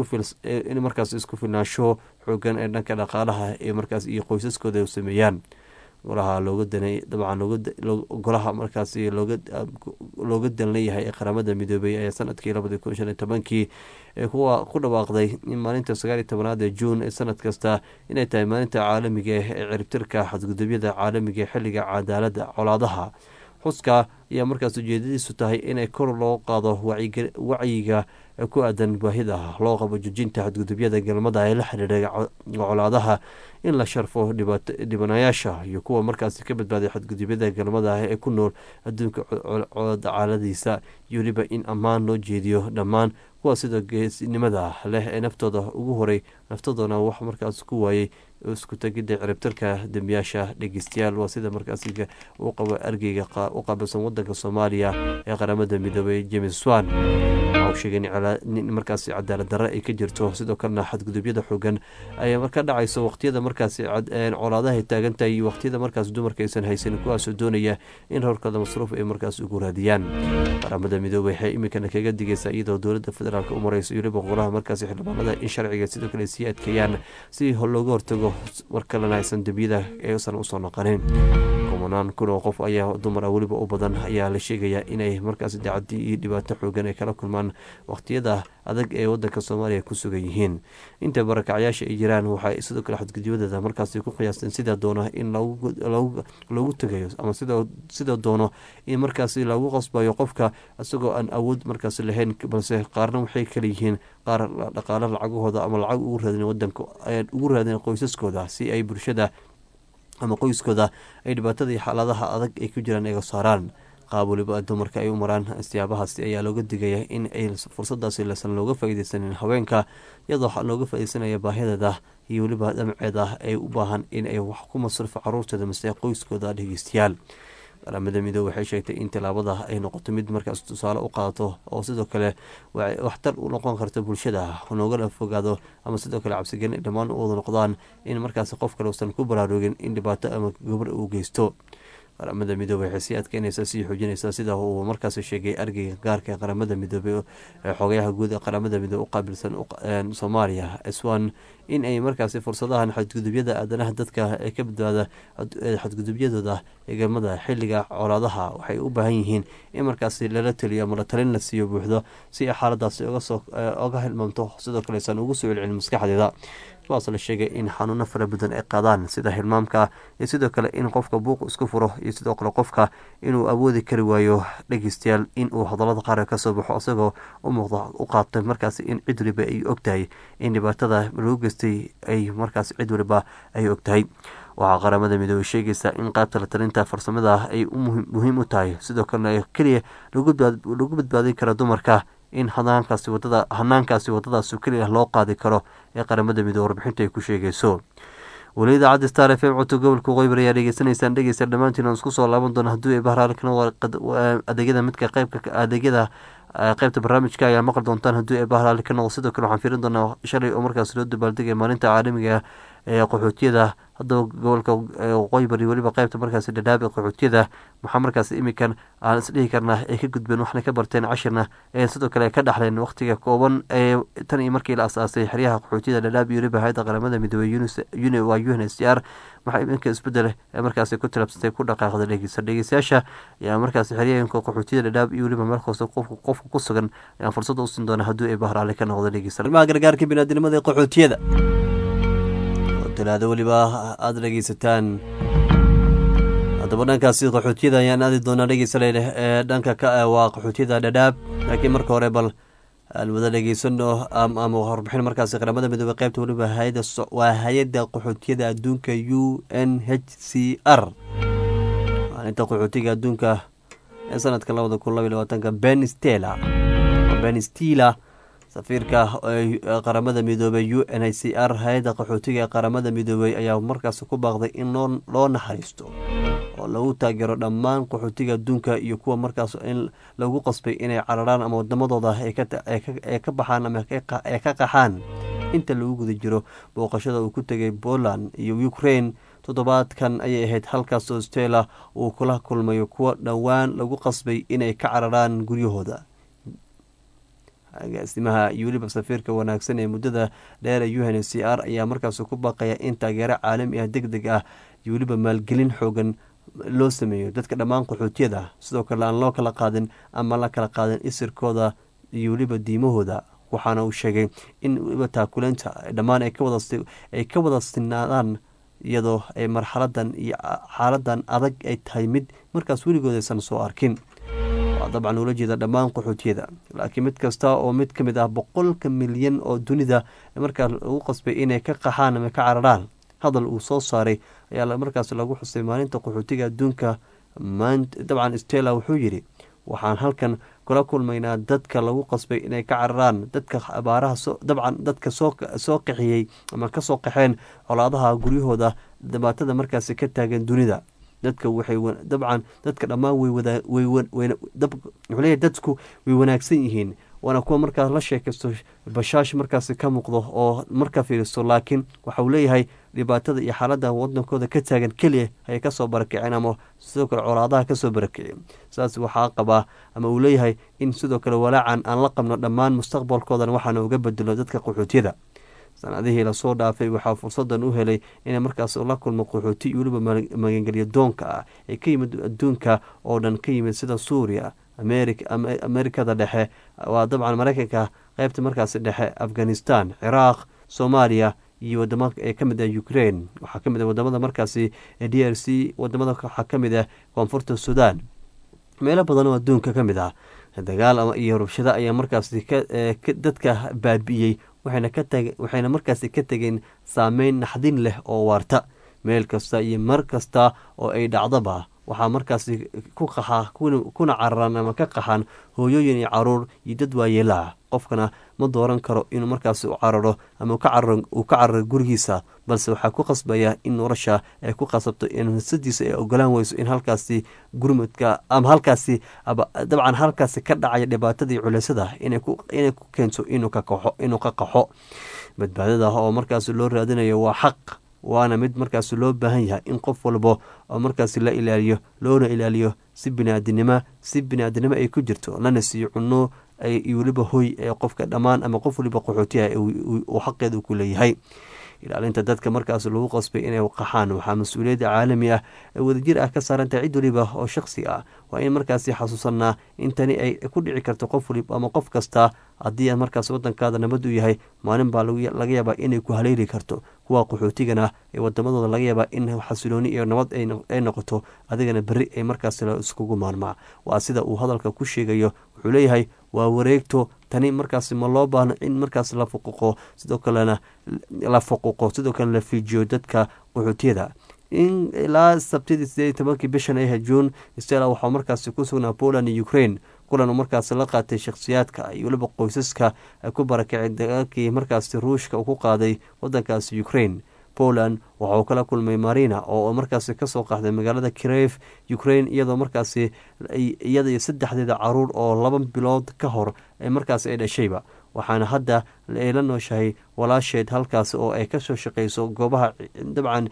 in markaas isku filnaansho xoogan ee dhanka dhaqaalaha ee markaas iyo qoysaskooda u sameeyaan golaha looga danay dabcan golaha markaasi looga dan leeyahay ee qaramada midoobey ayaa sanadkii labadi kun shan iyo tobankii ee kuwa ku dhawaaqday in maalinta sagaal iyo tobanaad ee juun ee sanad kasta inay tahay maalinta caalamiga ee ciribtirka xadgudubyada caalamiga ee xilliga cadaalada colaadaha xuska ayaa markaas ujeedadiisu tahay inay kor loo qaado wacyiga ku aadan baahida loo qabo joojinta xadgudubyada galmada ee la xiriira colaadaha in la sharfo dhibanayaasha iyo kuwa markaasi ka badbaaday xadgudubyada galmada ee ku nool adduunka caaladiisa iyo weliba in ammaan loo jeediyo dhammaan kuwa sida geesnimada leh ee naftooda ugu horay naftadoona wax markaas ku waayey isku tagida ciribtirka dembiyaasha dhegeystayaal waa sida markaasi uu qabo argeyga u qaabilsan wadanka soomaaliya ee qaramada midoobey james swan sheegeen in markaasi cadaalad darre ay ka jirto sidoo kalena xadgudubyada xoogan ayaa ka dhacayso waqtiyada markaasi colaadaha taagantahay iyo waqtiyada markaas dumarka aysan haysan kuwaasoo doonaya in rowrkada masruuf ay markaas ugu raadiyaan qaramada midoobey waxay iminkana kaga digaysaa iyadoo dowlada federaalk u mareyso iyo weliba qolaha markaasi xildhibaanada in sharciga sidoo kale sii adkeeyaan si looga hortago markalena aysan dembiyada aysan usoo noqonin kumanaan kun oo qof ayaa dumara weliba u badan ayaa la sheegayaa inay markaas dacadi iyo dhibaato xoogan ay kala kulmaan waqtiyada adag ee wadanka soomaaliya ku sugan yihiin inta barakacyaasha ay jiraan waxay sidoo kale xadgudubyadeeda markaasi ku qiyaasteen sida doono in loogu tagayo ama sida doono in markaasi lagu qasbayo qofka isagoo aan awood markaas lahayn balse qaarna waxay kala yihiin qaar dhaqaalo lacagahooda ama lacag ugu raadin wadanka ugu raadin qoysaskooda si ay bulshada ama qoyskooda ay dhibaatada iyo xaaladaha adag ay ku jiraan iga saaraan qaab waliba dumarka ay u maraan istiyaabahaasi ayaa looga digaya in ay fursadaasi lasan looga faaideysanin haweenka iyadoo looga faaideysanaya baahideeda iyo weliba dhamaceeda ay u baahan in ay wax ku masrufo caruurteeda mase qoyskooda dhegeystayaal qaramada midoobe waxay sheegtay in tilaabada ay noqoto mid markaas tusaale u qaadato oo sidoo kale waxtar u noqon karta bulshada noogala fogaado ama sidoo kale cabsigelin dhammaan u wada noqdaan in markaas qof kale uusan ku baraarugin in dhibaato ama gabar uu geysto qaramada midoobe waxay sii adkeynaysaa sii xoojinaysaa sida uu markaas sheegay argeyga gaarka ee qaramada midoobe ee xogayaha guud ee qaramada midoobe u qaabilsan soomaaliya swan in ay markaasi fursadahan xadgudubyada aadanaha dadka ee ka badbaada xadgudubyadooda eegamada xilliga colaadaha waxay u baahan yihiin in markaasi lala taliyo ama la talin la siiyo buuxdo si ay xaaladaasi oga hilmaamto sidoo kale aysan ugu soo celcelin maskaxdeeda kuwaas la sheegay in xanuuno fara badan ay qaadaan sida hilmaamka iyo sidoo kale in qofka buuq isku furo iyo sidoo kale qofka inuu awoodi kari waayo dhegeystayaal inuu hadalada qaar kasoo baxo isagoo u muuqda u qaatay markaas in cid waliba ay og tahay in dhibaatada lagu geystay ay markaas cid waliba ay og tahay. waxaa qaramada midoobey sheegaysaa in qaybta la talinta farsamada ay muhiim u tahay sidoo kalena keliya lagu badbaadin kara dumarka in hanaankaasi wadada hanaankaasi wadadaas keliya loo qaadi karo ee qaramada midoobe warbixinta ay ku sheegayso. weli idaacadda star f m codka gobolka qoybar ayaa dhegeysanaysaan dhegeysta dhammaantiin aan isku soo laaban doona haddii ay bahraalkan adeegyada midka qaybka adeegyada qaybta barnaamijka ayaa maqli doontaan haddii ay bahraali ka noqdo. sidoo kale waxaan fiirin doonaa shalay oo markaas loo dabaaldegay maalinta caalamiga ee qaxootiyada haddaba gobolka qoybar iyo weliba qaybta markaas dhadhaab ee qaxootiyada maxaa markaas iminkan aan isdhihi karnaa ay ka gudbeen waxna ka barteen cashirna ee sidoo kale ka dhaxleen waqtiga kooban ee tan iyo markii la asaasay xeryaha qaxootiyada dhadhaab iyo weliba hay-adda qaramada midoobey waa u n h c r maxaa iminka isbedel ee markaas ku tilabsatay ku dhaqaaqda dhegeysa dhegeystayaasha ayaa markaas xeryahanka qaxootiyada dhadhaab iyo weliba meel koosta qofka qofka ku sugan ayaan fursada u siin doona haddii ay bahraale ka noqdo dhegeysa arrimaha gargaarka biniaadamada ee qaxootiyada talaado weliba aada dhegeysataan. haddaba dhankaasi qaxootiyada ayaan aadi doonaa dhegeysa leh ee dhanka ka waa qaxootiyada dhadhaab laakiin marka hore bal aan wada dhegeysano ama warbixin markaasi qaramada midoobey qaybta weliba hayada waa hay-adda qaxootiyada adduunka u n h c r maalinta qaxootiga adduunka ee sanadka labada kun labaiy labaatanka ben stela ben stela safiirka qaramada midoobey u n h c r hay-adda qaxootiga ee qaramada midoobey ayaa markaas ku baaqday in loo naxariisto oo lagu taageero dhammaan qaxootiga adduunka iyo kuwa markaas in lagu qasbay inay cararaan ama wadamadooda ay ka baxaan ama ay ka qaxaan inta lagu guda jiro booqashada uu ku tegay Poland iyo Ukraine. toddobaadkan ayay ahayd halkaasoo Stella uu kula kulmayo kuwa dhowaan lagu qasbay inay ka cararaan guryahooda. agaasimaha iyo weliba safiirka wanaagsan ee muddada dheer ee u n h c r ayaa markaas ku baaqaya in taageero caalami ah deg deg ah iyo weliba maalgelin xoogan loo sameeyo dadka dhammaan qaxootiyada sidoo kale aan loo kala qaadin ama la kala qaadin isirkooda iyo weliba diimahooda. waxaana uu sheegay in weliba taakuleynta dhammaan ay ka wada sinaadaan iyadoo ay marxaladan iyo xaaladan adag ay tahay mid markaas weligood aysan soo arkin. dabcan ula jeeda dhammaan qaxootiyada laakiin mid kasta oo mid ka mid ah boqolka milyan oo dunida markaa lagu qasbay inay ka qaxaan ama ka cararaan. hadal uu soo saaray ayaa markaas lagu xusay maalinta qaxootiga adduunka. dabcan Stella wuxuu yidhi waxaan halkan kula kulmaynaa dadka lagu qasbay inay ka cararaan dadka abaaraha dabcan dadka soo qaxiyey ama kasoo qaxeen colaadaha guryahooda dhibaatada markaasi ka taagan dunida. dadka waxay dabcan dadka dhammaan way dadku way wanaagsan yihiin waana kuwa markaas la sheekaysto bashaash markaasi ka muuqdo oo markaa fiiristo laakiin waxa uu leeyahay dhibaatada iyo xaalada wadankooda ka taagan keliya ayay kasoo barakiceen ama sidoo kale colaadaha kasoo barakiceen. saas waxaa qabaa ama uu leeyahay in sidoo kale walaacan aan la qabno dhammaan mustaqbalkoodan waxaana uga bedelo dadka qaxootiyada. sanadihii lasoo dhaafay waxaa fursadan u helay inay markaas la kulmo qaxooti iyo weliba magangelyo doonka ah ee ka yimid adduunka oo dhan ka yimid sida suuriya amerikada dhexe waa dabcan mareykanka qaybta markaasi dhexe afghanistan ciraaq soomaaliya iyo wadamo ee kamid ah ukraine. waxaa kamid ah wadamada markaasi d r c wadamada waxaa kamid ah koonfurta sudan meelo badan oo adduunka kamid ah. dagaal iyo rabshado ayaa markaasi dadka baabi'iyey waxayna markaasi ka tegeen saameyn naxdin leh oo waarta. meel kasta iyo mar kasta oo ay dhacdaba waxaa markaasi ku qaxaa kuna cararaan ama ka qaxaan hooyooyin iyo caruur iyo dad waayeelaha. qofkana ma dooran karo inuu markaasi u cararo ama uu ka cararo gurigiisa balse waxaa ku qasbaya in nolosha ay ku qasabto in nafsadiisa ay ogolaan weyso in halkaasi gurmudka ama halkaasi dabcan halkaasi ka dhacaya dhibaatadii culeysada inay ku keento inuu ka qaxo. badbaadada oo markaasi loo raadinayo waa xaq waana mid markaasi loo baahan yahay in qof walba oo markaasi la ilaaliyo loona ilaaliyo si biniaadinimo si biniaadinimo ay ku jirto lana siiyo cunno iyo weliba hoy ee qofka dhammaan ama qof waliba qaxootiya uu xaqeeda ku leeyahay. ilaalinta dadka markaas lagu qasbay inay qaxaan waxaa mas-uuliyadda caalami ah ee wadajir ah ka saarantahay cid waliba oo shaksi ah. waa in markaasi xasuusanaa in tani ay ku dhici karto qof waliba ama qof kasta haddii aad markaas wadankaada nabad u yahay maalin baa laga yaabaa inay ku haleeli karto kuwa qaxootigana ee wadamadooda laga yaabaa in xasilooni iyo nabad ay noqoto adigana berri ay markaas iskugu maarmaa waa sida uu hadalka ku sheegayo wuxuu leeyahay waa wareegto tani markaas ma loo baahno in markaas la fuquqo sidoo kalena la fuquqo sidoo kale la fiijiyo dadka qaxootiyada in ilaa sabtidii sideed iyo tobankii bishan ee juun stella waxaa markaasi ku sugnaa Poland iyo Ukraine kulan markaas la qaatay shakhsiyaadka iyo waliba qoysaska ay ku barakacay dagaalkii markaasi Ruushka uu ku qaaday wadankaasi Ukraine Poland waxa uu kala kulmay Marina oo markaasi ka soo qaxday magaalada Kiev Ukraine iyadoo markaasi iyada iyo saddexdeeda caruur oo laba bilood ka hor ay markaasi ay dhashayba waxaana hadda ay la nooshahay walaasheed halkaas oo ay ka soo shaqeyso goobaha dabcan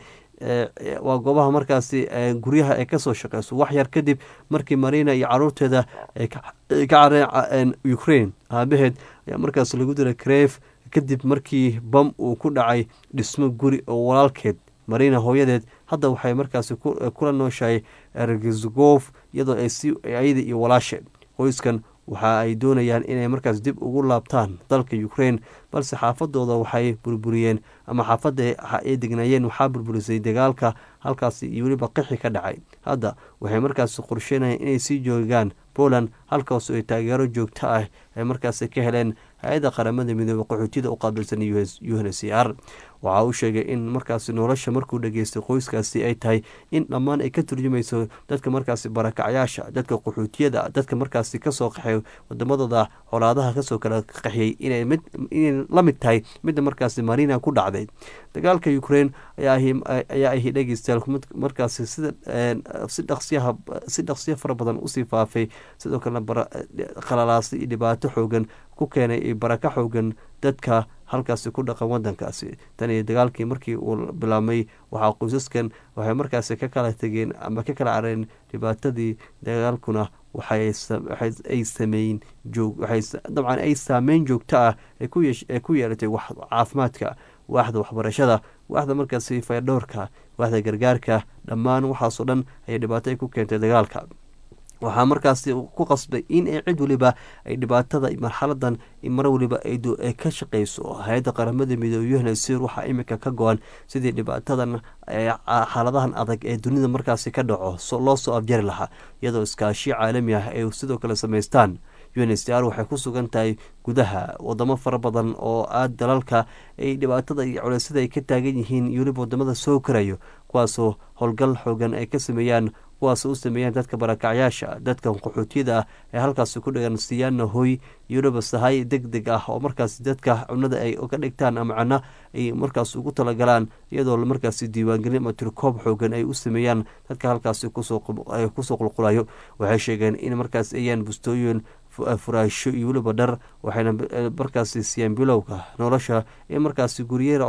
waa goobaha markaasi guryaha ay kasoo shaqeyso wax yar kadib markii Marina iyo caruurteeda ay ka careen Ukraine aabaheed ayaa markaas lagu diray Kiev kadib markii bam uu ku dhacay dhismo guri oo walaalkeed Marina hooyadeed hadda waxay markaasi kula nooshahay Ergizgov iyadoo ay si ayada iyo walaasheed qoyskan waxa ay doonayaan inay markaas dib ugu laabtaan dalka Ukraine balse xaafadooda waxay burburiyeen ama xaafada ay degnaayeen waxaa burburisay dagaalka halkaasi iyo weliba qixi ka dhacay hadda waxay markaas qorsheynayaan inay sii joogaan Poland halkaas oo ay taageero joogto ah ay markaas ka heleen hay-adda qaramada midoobay qaxootida u qaabilsan U N H C R waxa uu sheegay in markaasi nolosha markuu dhageystay qoyskaasi ay tahay in dhammaan ay ka turjumayso dadka markaasi barakacyaasha dadka qaxootiyada dadka markaasi kasoo qaxay wadamadooda colaadaha kasoo kala qaxiyay inay mid inay la mid tahay midda markaasi Marina ku dhacday dagaalka Ukraine ayaa ayaa ay dhageystayaal markaasi sida si dhaqsiyaha si dhaqsiya fara badan u sii faafay sidoo kale qalalaasi iyo dhibaato xoogan ku keenay baraka xoogan dadka halkaasi ku dhaqan wadankaasi tan iyo dagaalkii markii uu bilaabmay waxaa qoysaskan waxay markaasi ka kala tageen ama ka kala careen dhibaatadii dagaalkuna waxay ay sameyn joog waxay dabcan ay saameyn joogto ah ee ku ee ku yeelatay wax caafimaadka waaxda waxbarashada waaxda markaasi fayadhowrka waaxda gargaarka dhammaan waxaas oo dhan ay dhibaato ay ku keentay dagaalka waxaa markaasi ku qasbay in ay cid waliba ay dhibaatada marxaladan mar waliba ay ka shaqeyso hay-adda qaramada midoobay U N H C R waxaa imika ka go-an sidii dhibaatadan xaaladahan adag ee dunida markaasi ka dhaco loo soo afjari lahaa iyadoo iskaashi caalami ah ay sidoo kale samaystaan U N H C R waxay ku sugan tahay gudaha wadamo fara badan oo aad dalalka ay dhibaatada iyo culeysada ay ka taagan yihiin iyo waliba wadamada soo korayo kuwaasoo howlgal xoogan ay ka sameeyaan kuwaas u sameeyaan dadka barakacyaasha dadka qaxootiyada ah ee halkaasi ku dhagan siyaana hoy iyo waliba sahay deg deg ah oo markaasi dadka cunada ay ka dhigtaan ama cana ay markaas ugu talagalaan iyadoo markaasi diiwaangelin ama tirkoob xoogan ay u sameeyaan dadka halkaasi kusoo kusoo qulqulayo waxay sheegeen in markaas ayaan bustooyin furaasho iyo weliba dhar waxayna markaasi siiyaan bilowga nolosha in markaasi guryeera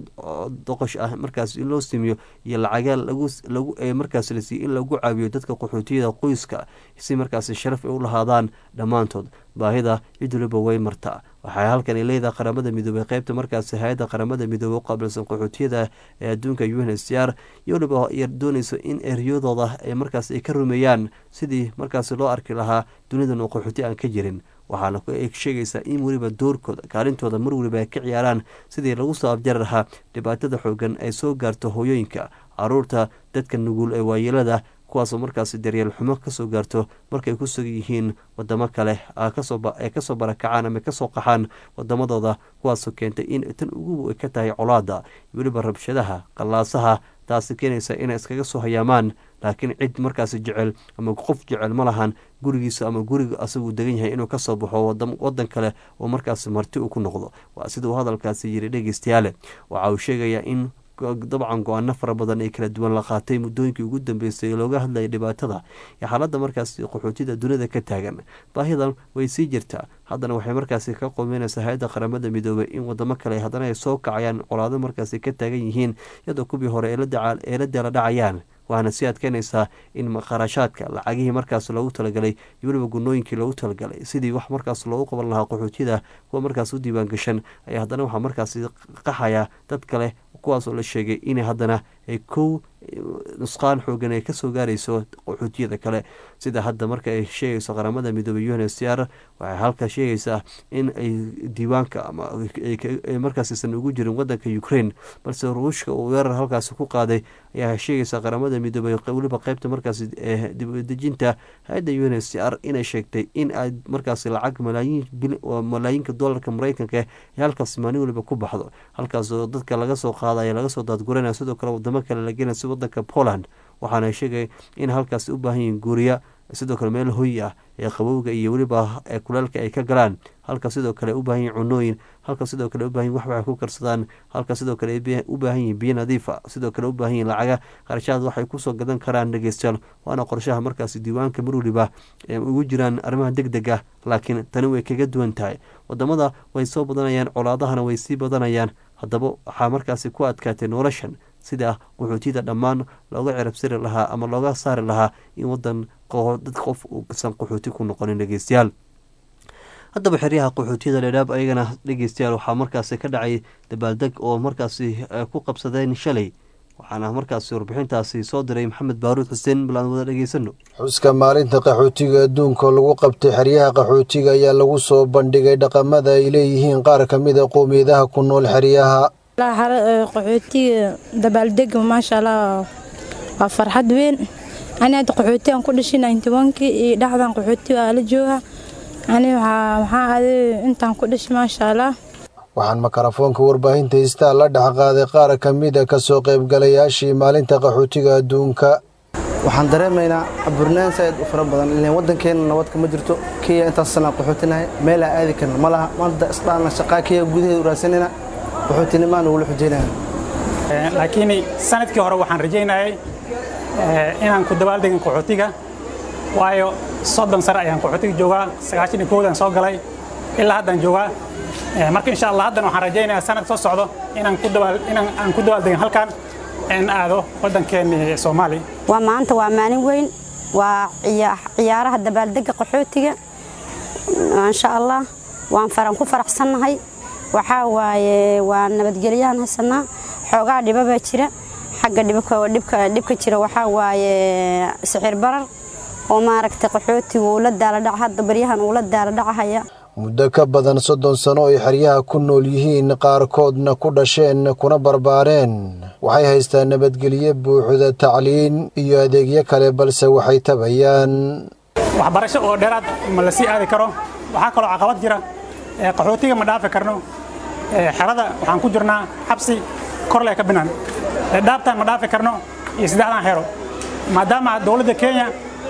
oo doqosh ah markaas in loo simiyo iyo lacaga lagu lagu markaas la siiyo in lagu caawiyo dadka qaxootiyada qoyska si markaasi sharaf ay u lahaadaan dhammaantood baahida cid waliba way martaa waxay halkan leedahay qaramada midoobay qaybta markaasi hay-adda qaramada midoobay u qaabilsan qaxootiyada ee adduunka U N H C R iyo waliba yar doonayso in eryadooda ay markaas ay ka rumeeyaan sidii markaasi loo arki lahaa dunidan oo qaxooti aan ka jirin waxaana ay sheegaysaa in weliba doorkooda kaalintooda mar waliba ay ka ciyaaraan sidii lagu soo afjari lahaa dhibaatada xoogan ay soo gaarto hooyooyinka caruurta dadka nugul ee waayeelada kuwaasoo markaasi daryeel xumo kasoo gaarto markay ku sugan yihiin wadamo kale ay kasoo barakacaan ama kasoo qaxaan wadamadooda kuwaasoo keentay in tan ugu ka tahay colaada weliba rabshadaha qallaasaha taasi keenaysa inay iskaga soo hayaamaan laakiin cid markaasi jecel ama qof jecel ma lahan gurigiisa ama guriga asaguu degan yahay inuu kasoo baxo wadan kale oo markaasi marti uu ku noqdo waa sida uu hadalkaasi yiri dhegeystayaale waxa uu sheegayaa in dabcan go-aano fara badan ay kala duwan la qaatay muddooyinkii ugu dambeysay looga hadlayay dhibaatada iyo xaaladda markaasi qaxootida dunida ka taagan baahidan way sii jirtaa haddana waxay markaasi ka qomeynaysaa hay-adda qaramada midoobay in wadamo kale haddana ay soo kacayaan colaado markaasi ka taagan yihiin iyadoo kuwii hore ee la daala dhacayaan waxaana sii adkeynaysaa in qarashaadka lacagihii markaas loogu talagalay iyo weliba gunooyinkii loogu talagalay sidii wax markaas loogu qaban lahaa qaxootiyada kuwa markaas u diiwaan gashan ayaa haddana waxaa markaasi qaxaya dad kale kuwaasoo la sheegay in haddana ay kow nusqaan xoogan ay kasoo gaarayso qaxootiyada kale sida hadda marka ay sheegayso qaramada midoobay u n h c r waxay halkaa sheegaysaa in ay diiwaanka ama markaasiisan ugu jirin wadanka ukraine balse ruushka uu weerar halkaasi ku qaaday ayaa sheegaysa qaramada midoobay weliba qeybta markaasi dibadejinta hay-adda u n h c r inay sheegtay in ay markaasi lacag malaayiin malaayinka doolarka mareykanka ee halkaasi maalin weliba ku baxdo halkaasoo dadka laga soo qaadaya laga soo daadguranaya sidoo kale wadamo kale la geenaya si wadanka Poland waxaana sheegay in halkaasi u baahan yihiin guuriya sidoo kale meel hoy ah ee qabowga iyo weliba ee kulaalka ay ka galaan halka sidoo kale u baahan yihiin cunooyin halka sidoo kale u baahan yihiin wax wax ku karsadaan halka sidoo kale ay u baahan yihiin biyo nadiif ah sidoo kale u baahan yihiin lacaga qarashaad waxay ku soo gadan karaan dhageystayaal waana qorshaha markaasi diiwaanka marwaliba ee ugu jiraan arrimaha degdeg ah laakiin tani way kaga duwan tahay wadamada way soo badanayaan colaadahana way sii badanayaan haddaba waxaa markaasi ku adkaatay noloshan sida qaxootiyada dhammaan looga cirabsari lahaa ama looga saari lahaa in wadan dad qof uusan qaxooti ku noqonin dhegeystayaal haddaba xeryaha qaxootiyada dheedhaab ayagana dhegeystayaal waxaa markaasi ka dhacay dabaaldeg oo markaasi ku qabsadeen shalay waxaana markaasi warbixintaasi soo diray maxamed baaruud xuseen bal aan wada dhegeysano xuska maalinta qaxootiga adduunka lagu qabtay xeryaha qaxootiga ayaa lagu soo bandhigay dhaqamada ay leeyihiin qaar ka mid a qowmiyadaha ku nool xeryaha qaxootiga dabaaldega maasha allah waa farxad weyn ani hadda qaxootigan ku dhashay ninety one-kii iyo dhexdan qaxootiga aa la jooga ani waxaa aaday intaan ku dhashay maasha allah waxaan makarafoonka warbaahinta heystaa la dhex qaaday qaar ka mid a kasoo qaybgalayaashii maalinta qaxootiga adduunka waxaan dareemaynaa caburnayn saaid u fara badan ileen waddankeena nabad kama jirto kenya intaas sana qaxootinahay meel aan aadi karno ma laha maanta isdhaana shaqaa kenya gudaheeda u raadsanayna qaxootinimaan ugula xujeynaya laakiin sanadkii hore waxaan rajaynayay inaan ku dabaaldegin qaxootiga waayo soddon sano ayaan qaxootiga joogaa sagaashan iyo kowdan soo galay ilaa haddaan joogaa marka insha allah haddan waxaan rajaynayaa sanad soo socdo inaan ku dabaal inaan aan ku dabaaldegin halkan in aado waddankeena Soomaaliya waa maanta waa maalin weyn waa ciyaaraha dabaaldega qaxootiga insha allah waan faran ku faraxsanahay waxa waaye waa nabadgelyahan hasanaa xoogaa dhibaba jira xagga dhibka dhibka dhibka jira waxa waaye sixir barar oo maaragtay qaxootiga uu la daala dhac hadda baryahan uu la daala dhacaya muddo ka badan soddon sano ay xeryaha ku nool yihiin qaarkoodna ku dhasheen kuna barbaareen waxay haystaan nabadgelyo buuxda tacliin iyo adeegyo kale balse waxay tabayaan waxbarasho oo dheeraad ma la sii aadi karo waxaa kaloo caqabad jira qaxootiga ma dhaafi karno xerada waxaan ku jirnaa xabsi korle ka binaan dhaabtaan ma dhaafi karno iyo saddexdan xero maadaama dowladda Kenya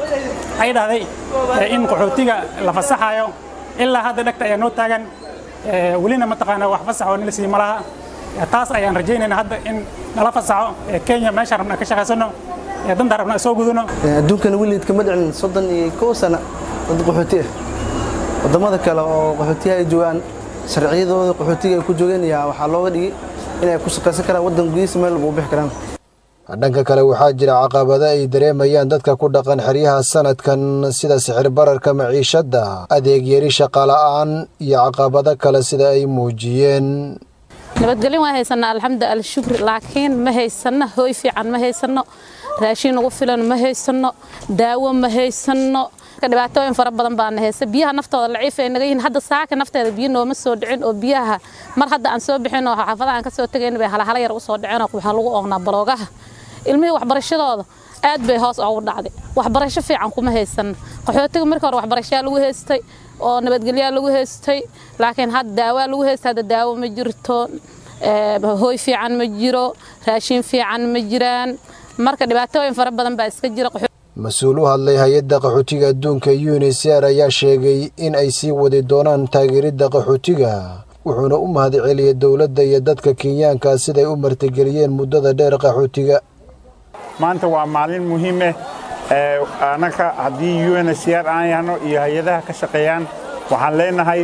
ay dhahday in qaxootiga la fasaxayo ilaa hadda dhagta ayaa noo taagan welina ma taqaanaa wax fasax oo nila sii malaha taas ayaan rajaynaynaa hadda in nala fasaxo Kenya meesha rabna ka shaqaysano danta rabna soo gudano adduunkan weliid kama dhicin soddon iyo kow sano dad qaxooti ah wadamada kale oo qaxootiga ay joogaan sharciyadooda qaxootiga ay ku joogeen ayaa waxaa looga dhigay inay ku shaqaysan karaan waddan gudihiisa meel walba u bixi karaan dhanka kale waxaa jira caqabado ay dareemayaan dadka ku dhaqan xeryaha sanadkan sida sixir bararka maciishada adeeg yari shaqo la'aan iyo caqabado kale sida ay muujiyeen nabadgelyo waan haysanaa alxamdulilah shukri laakiin ma haysano hooy fiican ma haysano raashin ugu filan ma haysano daawo ma haysano dhibaatooyin fara badan baan haysa biyaha naftooda laciif ay naga yihiin hadda saaka nafteeda biyo nooma soo dhicin oo biyaha mar hadda aan soo bixin oo xaafadaha aan ka soo tagayn bay halahala yar u soo dhicin oo waxa lagu oognaa baloogaha ilmihii waxbarashadooda aad bay hoos ugu dhacday waxbarasho fiican kuma haysan qaxootiga markii hore waxbarasho lagu haystay oo nabadgelyo lagu haystay laakiin hadda daawo lagu haystay hadda daawo ma jirto ee hooy fiican ma jiro raashin fiican ma jiraan marka dhibaatooyin fara badan baa iska jira mas-uul u hadlay hay-adda qaxootiga adduunka U N H C R ayaa sheegay in ay sii wadi doonaan taageeridda qaxootiga wuxuuna u mahadceliyay dowladda iyo dadka Kenyaanka siday u martigeliyeen muddada dheer qaxootiga maanta waa maalin muhiim ah ee anaka haddii U N H C R aan yahno iyo hay-adaha ka shaqeeyaan waxaan leenahay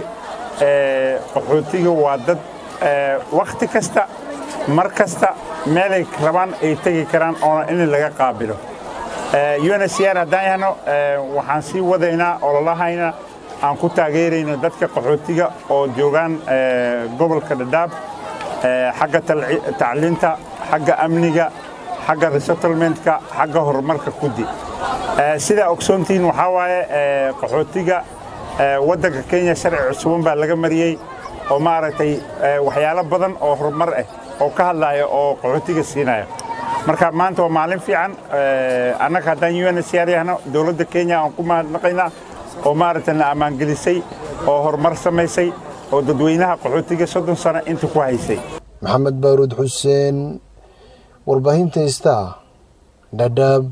ee qaxootiga waa dad ee waqti kasta mar kasta meelay rabaan ay tagi karaan oo in laga qaabilo U N H C R haddaan yahno waxaan sii wadaynaa ololahayna aan ku taageerayno dadka qaxootiga oo joogaan gobolka Dadaab xagga tacliinta xagga amniga xagga resettlementka xagga horumarka kudi sida ogsoontiin waxa waaye qaxootiga waddanka Kenya sharci cusub baa laga mariyay oo maaragtay waxyaalo badan oo horumar ah oo ka hadlaya oo qaxootiga siinaya marka maanta waa maalin fiican annaga haddaan U N H C R yahno dowladda Kenya aan ku mahadnaqaynaa oo maaragtay na ammaan gelisay oo horumar samaysay oo dadweynaha qaxootiga soddon sano inta ku haysay maxamed baaruud xuseen warbaahinta Star Dadaab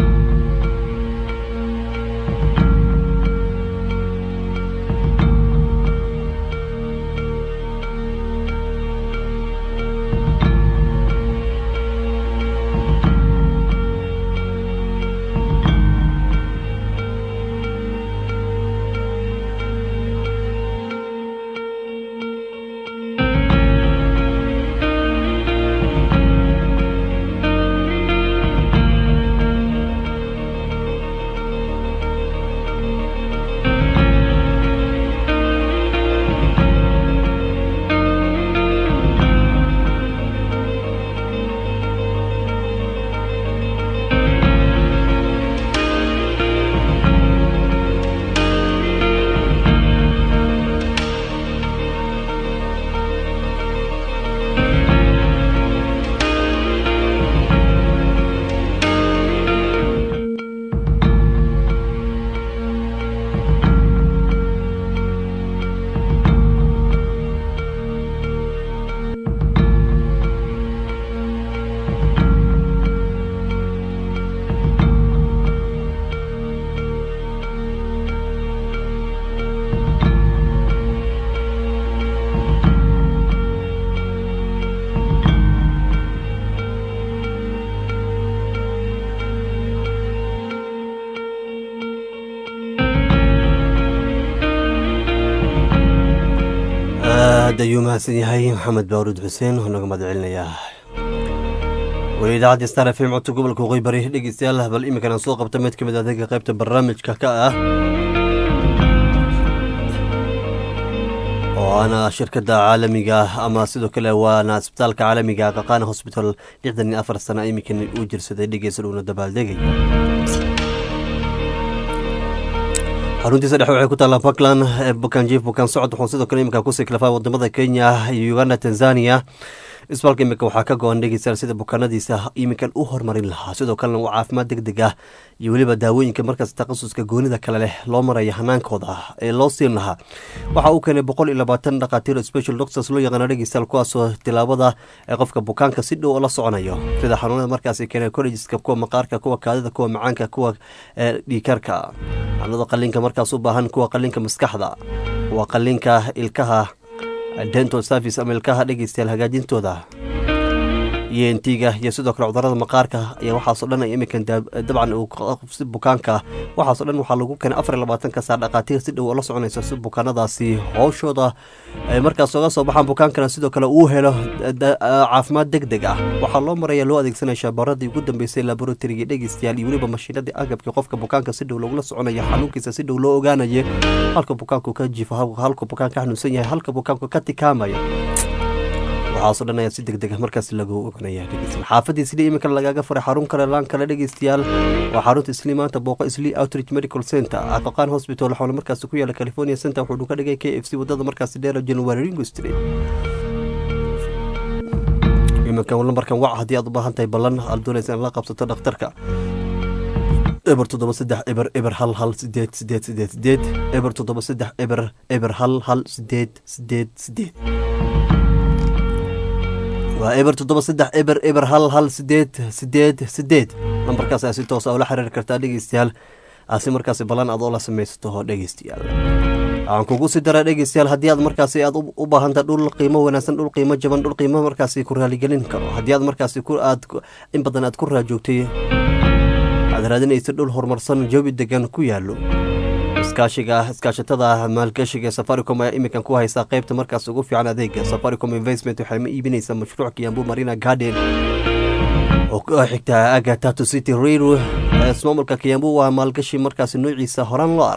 ayuu mahadsan yahay maxamed baaruud xuseen oo naga madcelinayaa weli idaacadda Star F M codka gobolka Waqooyi Bari dhegeystayaal bal iminkana soo qabta mid ka mid ah adeega qaybta barnaamijka ka ah oo ana shirkadda caalamiga ama sidoo kale waana isbitaalka caalamiga Qaqaan Hospital lixdan iyo afar sano iminkan uu jirsaday dhegeysan una dabaaldegay xaruntiisa dhexe waxay ku taallaa Parkland bukaan jiif bukaan socod wuxuu sidoo kale iminka ku sii kalafaa wadamada Kenya iyo Uganda Tanzania isbitaalka iminka waxaa ka go-an dhegeystayaal sida bukaanadiisa iminkan u horumarin lahaa sidoo kalena uu caafimaad degdeg ah iyo weliba daawooyinka markaas takhasuska goonida kale leh loo maraya hanaankooda ee loo siin lahaa waxa uu keenay boqol iyo labaatan dhaqaatiir special doctors loo yaqaano dhegeystayaal kuwaasoo tilaabada ee qofka bukaanka si dhow la soconayo sida xanuunada markaasi keenay collegeska kuwa maqaarka kuwa kaadida kuwa macaanka kuwa dhiikarka xanuunada qalliinka markaas u baahan kuwa qalliinka maskaxda kuwa qalliinka ilkaha dental service ama ilkaha dhegeystayaal hagaajintooda iyo entiga iyo sidoo kale cudurrada maqaarka iyo waxaasoo dhan ay iminkan dabcan si bukaanka waxaasoo dhan waxaa lagu keenay afar iyo labaatanka saar dhaqaatiir si dhow la soconaysa si bukaanadaasi howshooda ay markaas uga soo baxaan bukaankana sidoo kale uu helo caafimaad degdeg ah waxaa loo maraya loo adeegsanaya shaabaradii ugu dambeysay laboratoryga dhegeystayaal iyo weliba mashiinadii agabkii qofka bukaanka si dhow lagula soconaya xanuunkiisa si dhow loo ogaanaya halka bukaanku ka jiifo halka bukaanka ka xanuunsan yahay halka bukaanku ka tikaamayo waxaasoo dhan ayaa si degdeg ah markaas lagu oganaya dhegeystayaal xaafadii sidii iminka lagaga furay xarun kale laan kale dhegeystayaal waa xarunta isli maanta booqo isli outreach medical center Qaqaan hospital waxaana markaas ku yaala California Center wuxuu ka dhigay K F C wadada markaas dheer January Ringo Street iminka lambarkan wac haddii aad u baahan tahay ballan aad doonaysa in la qabsato dhakhtarka eber toddoba saddex eber eber hal hal sideed sideed sideed sideed eber toddoba saddex eber eber hal hal sideed sideed sideed waa eber toddoba saddex eber eber hal hal sideed sideed sideed lambarkaas ayaa si toos ah ula xiriiri kartaa dhegeystayaal asi markaasi ballan aad oo la samaysato dhegeystayaal waxaan kugu sii daraa dhegeystayaal haddii aad markaasi aad u baahantahay dhul qiimo wanaagsan dhul qiimo jaban dhul qiimo markaasi ku raaligelin karo haddii aad markaasi ku aad in badan aad ku raajoogtay aad raadinaysa dhul horumarsan jawi degan ku yaallo iskaashiga iskaashatada maalgashiga Safaricom ayaa iminkan ku haysaa qaybta markaas ugu fiican adeega Safaricom Investment waxay ma iibinaysaa mashruuc Kiambu Marina Garden oo ku xigta aga Tatu City Railway ismaamulka Kiambu waa maalgashi markaas noociisa horaan loo arag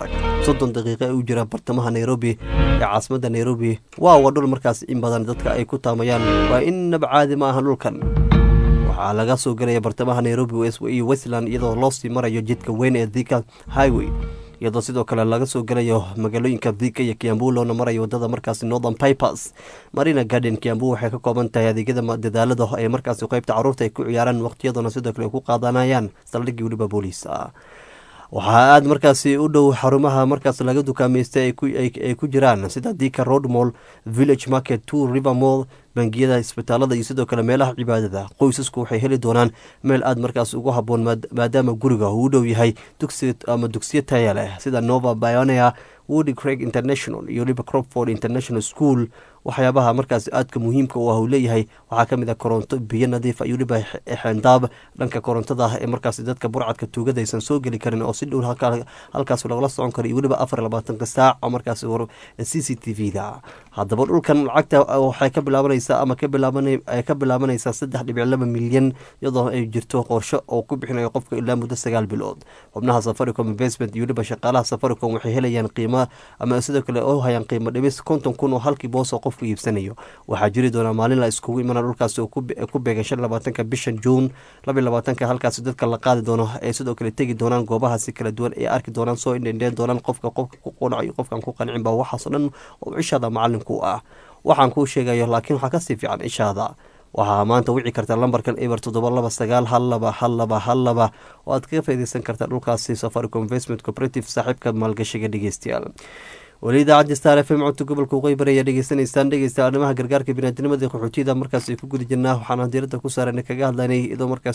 soddon daqiiqo ay u jiraan bartamaha nairobi ee caasimadda nairobi waa waa dhul markaas in badan dadka ay ku taamayaan waa innaba caadi ma aha dhulkan waxaa laga soo gelaya bartamaha nairobi iyo westland iyadoo loo sii marayo jidka weyn ee thika highway iyadoo sidoo kale laga soo gelayo magaalooyinka thika iyo kiambu loona marayo wadada markaasi northern pipers marina garden kiambu waxay ka kooban tahay adeegyada dadaalada ee markaasi qeybta caruurta ay ku ciyaaraan waqtiyaduna sidoo kale ay ku qaadanayaan saldhigii weliba booliisa waxaa aada markaasi u dhow xarumaha markaas laga dukaameystay ay ku jiraan sida thika road mall village market two river mall bangiyada isbitaalada iyo sidoo kale meelaha cibaadada qoysasku waxay heli doonaan meel aada markaas ugu haboon maadaama guriga uu u dhow yahay dugsi ama dugsiyo taya leh sida nova bionia woody craig international iyo waliba cropford international school waxyaabaha markaas aadka muhiimka u ah uu leeyahay waxaa ka mid ah koronto biyo nadiif iyo waliba xeendaab dhanka korontada ee markaas dadka burcadka tuugada aysan soo geli karin oo si dhow halkaas lagala socon karo iyo waliba afar iyo labaatanka saac oo markaas c c t v da haddaba dhulkan lacagta waxay ka bilaabanaysaa ama ka bilaabanaysaa saddex dhibic laba milyan iyadoo ay jirto qorsho oo ku bixinayo qofka ilaa muddo sagaal bilood xubnaha safaricom investment iyo waliba shaqaalaha safaricom waxay helayaan qiimo ama sidoo kale oo hayaan qiimo dhimis konton kun oo halkii boos oo qofku iibsanayo waxaa jiri doonaa maalin la iskugu imana dhulkaas oo ku beegan shan labaatanka bishan juun laba labaatanka halkaas dadka la qaadi doono ay sidoo kale tegi doonaan goobahaasi kala duwan ee arki doonaan soo indhendheen doonaan qofka qofka ku qonacayo qofkan ku qancin baa waxaasoo dhan oo cishaada macalinku ah waxaan kuu sheegayo laakiin waxaa kasii fiican ishaada waxaa maanta wici kartaa lambarkan eber toddoba laba sagaal hal laba hal laba hal laba oo aad kaga faaideysan kartaa dhulkaasi safaricom investment cooperative saaxiibka maalgashiga dhegeystayaal weli idaacadda star f m codka gobolka uqeybari ayaa dhegeysanaysaan dhegeysta arrimaha gargaarka biniaadnimada qaxootiyada markaas ay ku guda jirnaa waxaana diirada ku saaran kaga hadlaynay iyadoo markaas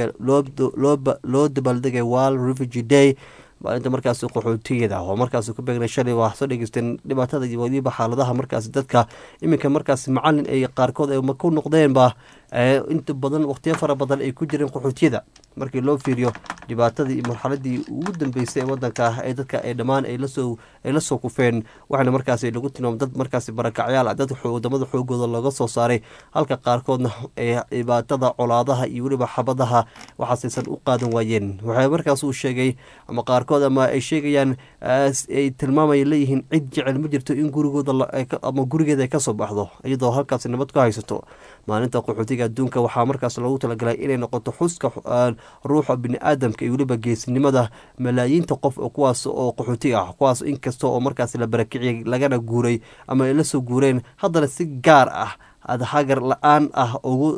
loo dabaaldegay world refugee day maalinta markaas qaxootiyada oo markaas ku beegnay shalay waa soo dhegeysteen dhibaatada iyo waliba xaaladaha markaas dadka iminka markaas macalin ay qaarkood ay ku noqdeenba inta badan waqtiyo fara badan ay ku jireen qaxootiyada markii loo fiiriyo dhibaatadii iyo marxaladii ugu dambeysay ee wadanka ee dadka ay dhammaan ay lasoo ay la soo kufeen waxaana markaas lagu tilmaamay dad markaas barakacyaal dad wadamada xoogooda laga soo saaray halka qaarkoodna ee dhibaatada colaadaha iyo weliba xabadaha waxaasaysan u qaadan waayeen waxaa markaas uu sheegay ama qaarkood ama ay sheegayaan ay tilmaamay leeyihiin cid jecel ma jirto in gurigooda ama gurigeeda ay kasoo baxdo iyadoo halkaas nabad ku haysato maalinta qaxootiga adduunka waxaa markaas loogu talagalay inay noqoto xuska ruuxa bini-aadamka iyo weliba geesinimada malaayiinta qof kuwaas oo qaxooti ah kuwaas inkasta oo markaas la barakiciyay lagana guuray ama ay la soo guureen haddana si gaar ah hagar la-aan ah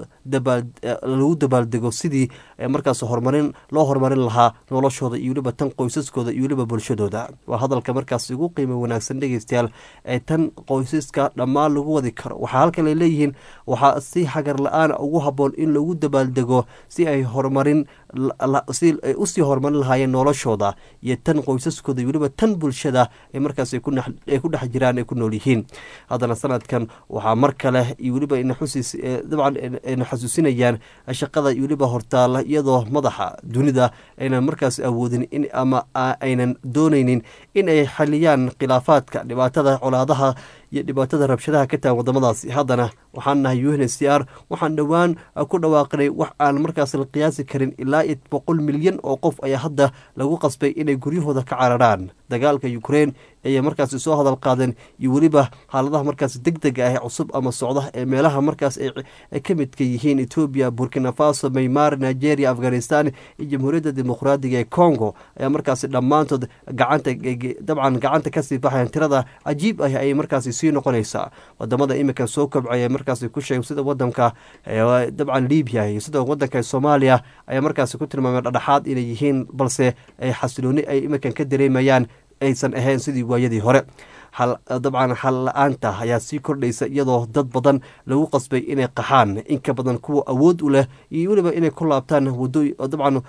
lagu dabaaldego sidii markaas horumarin loo horumarin lahaa noloshooda iyo weliba tan qoysaskooda iyo weliba bulshadooda waa hadalka markaas ugu qiimo wanaagsan dhegeystayaal ee tan qoysaska dhammaan lagu wadi karo waxaa halkan ay leeyihiin waxaa si hagar la-aan ugu haboon in lagu dabaaldego si ay horumarin si ay usii horumarin lahaayeen noloshooda iyo tan qoysaskooda iyo weliba tan bulshada ee markaas ay ku dhex jiraan ay ku nool yihiin haddana sanadkan waxaa mar kale iyo weliba dabcan ayna xasuusinayaan shaqada iyo weliba hortaala iyadoo madaxa dunida aynan markaas awoodin in ama aynan doonaynin in ay xaliyaan khilaafaadka dhibaatada colaadaha iyo dhibaatada rabshadaha ka tagan wadamadaasi haddana waxaan nahay u n c r waxaan dhowaan ku dhawaaqnay wax aan markaas la qiyaasi karin ilaa iyo boqol milyan oo qof ayaa hadda lagu qasbay inay guryahooda ka cararaan dagaalka ukraine ayay markaasi soo hadal qaadeen iyo weliba xaaladaha markaas deg dega ah cusub ama socda ee meelaha markaas ay ka midka yihiin etoobiya burkina faso maymar nigeria afghanistan iyo jamhuuriyadda dimuqraadiga ee congo ayaa markaasi dhammaantood gacanta dabcan gacanta kasii baxayan tirada cajiib ah ayay markaasi sii noqonaysaa wadamada iminka soo kobcaya markaasi ku sheegay sida wadanka dabcan libiya iyo sida wadanka soomaaliya ayaa markaasi ku tilmaameen dhadhaxaad inay yihiin balse ay xasilooni ay iminkan ka dareemayaan aysan ahayn sidii waayadii hore dabcan xal la-aanta ayaa sii kordhaysa iyadoo dad badan lagu qasbay inay qaxaan inka badan kuwa awood u leh iyo weliba inay ku laabtaan dabcan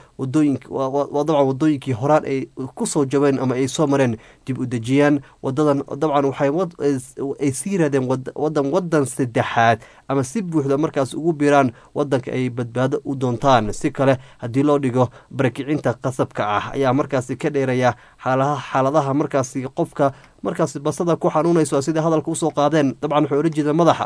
dabcan wadooyinkii horaan ay kusoo jabeen ama ay soo mareen dib u dejiyaan wadadan dabcan waxay sii raadeen wadan wadan saddexaad ama si buuxda markaas ugu biiraan wadanka ay badbaado u doontaan si kale haddii loo dhigo barakicinta qasabka ah ayaa markaasi ka dheeraya xaaladaha markaasi qofka markaas basada ku xanuunayso sidai hadalka usoo qaadeen dabcan waxay ola jeedeen madaxa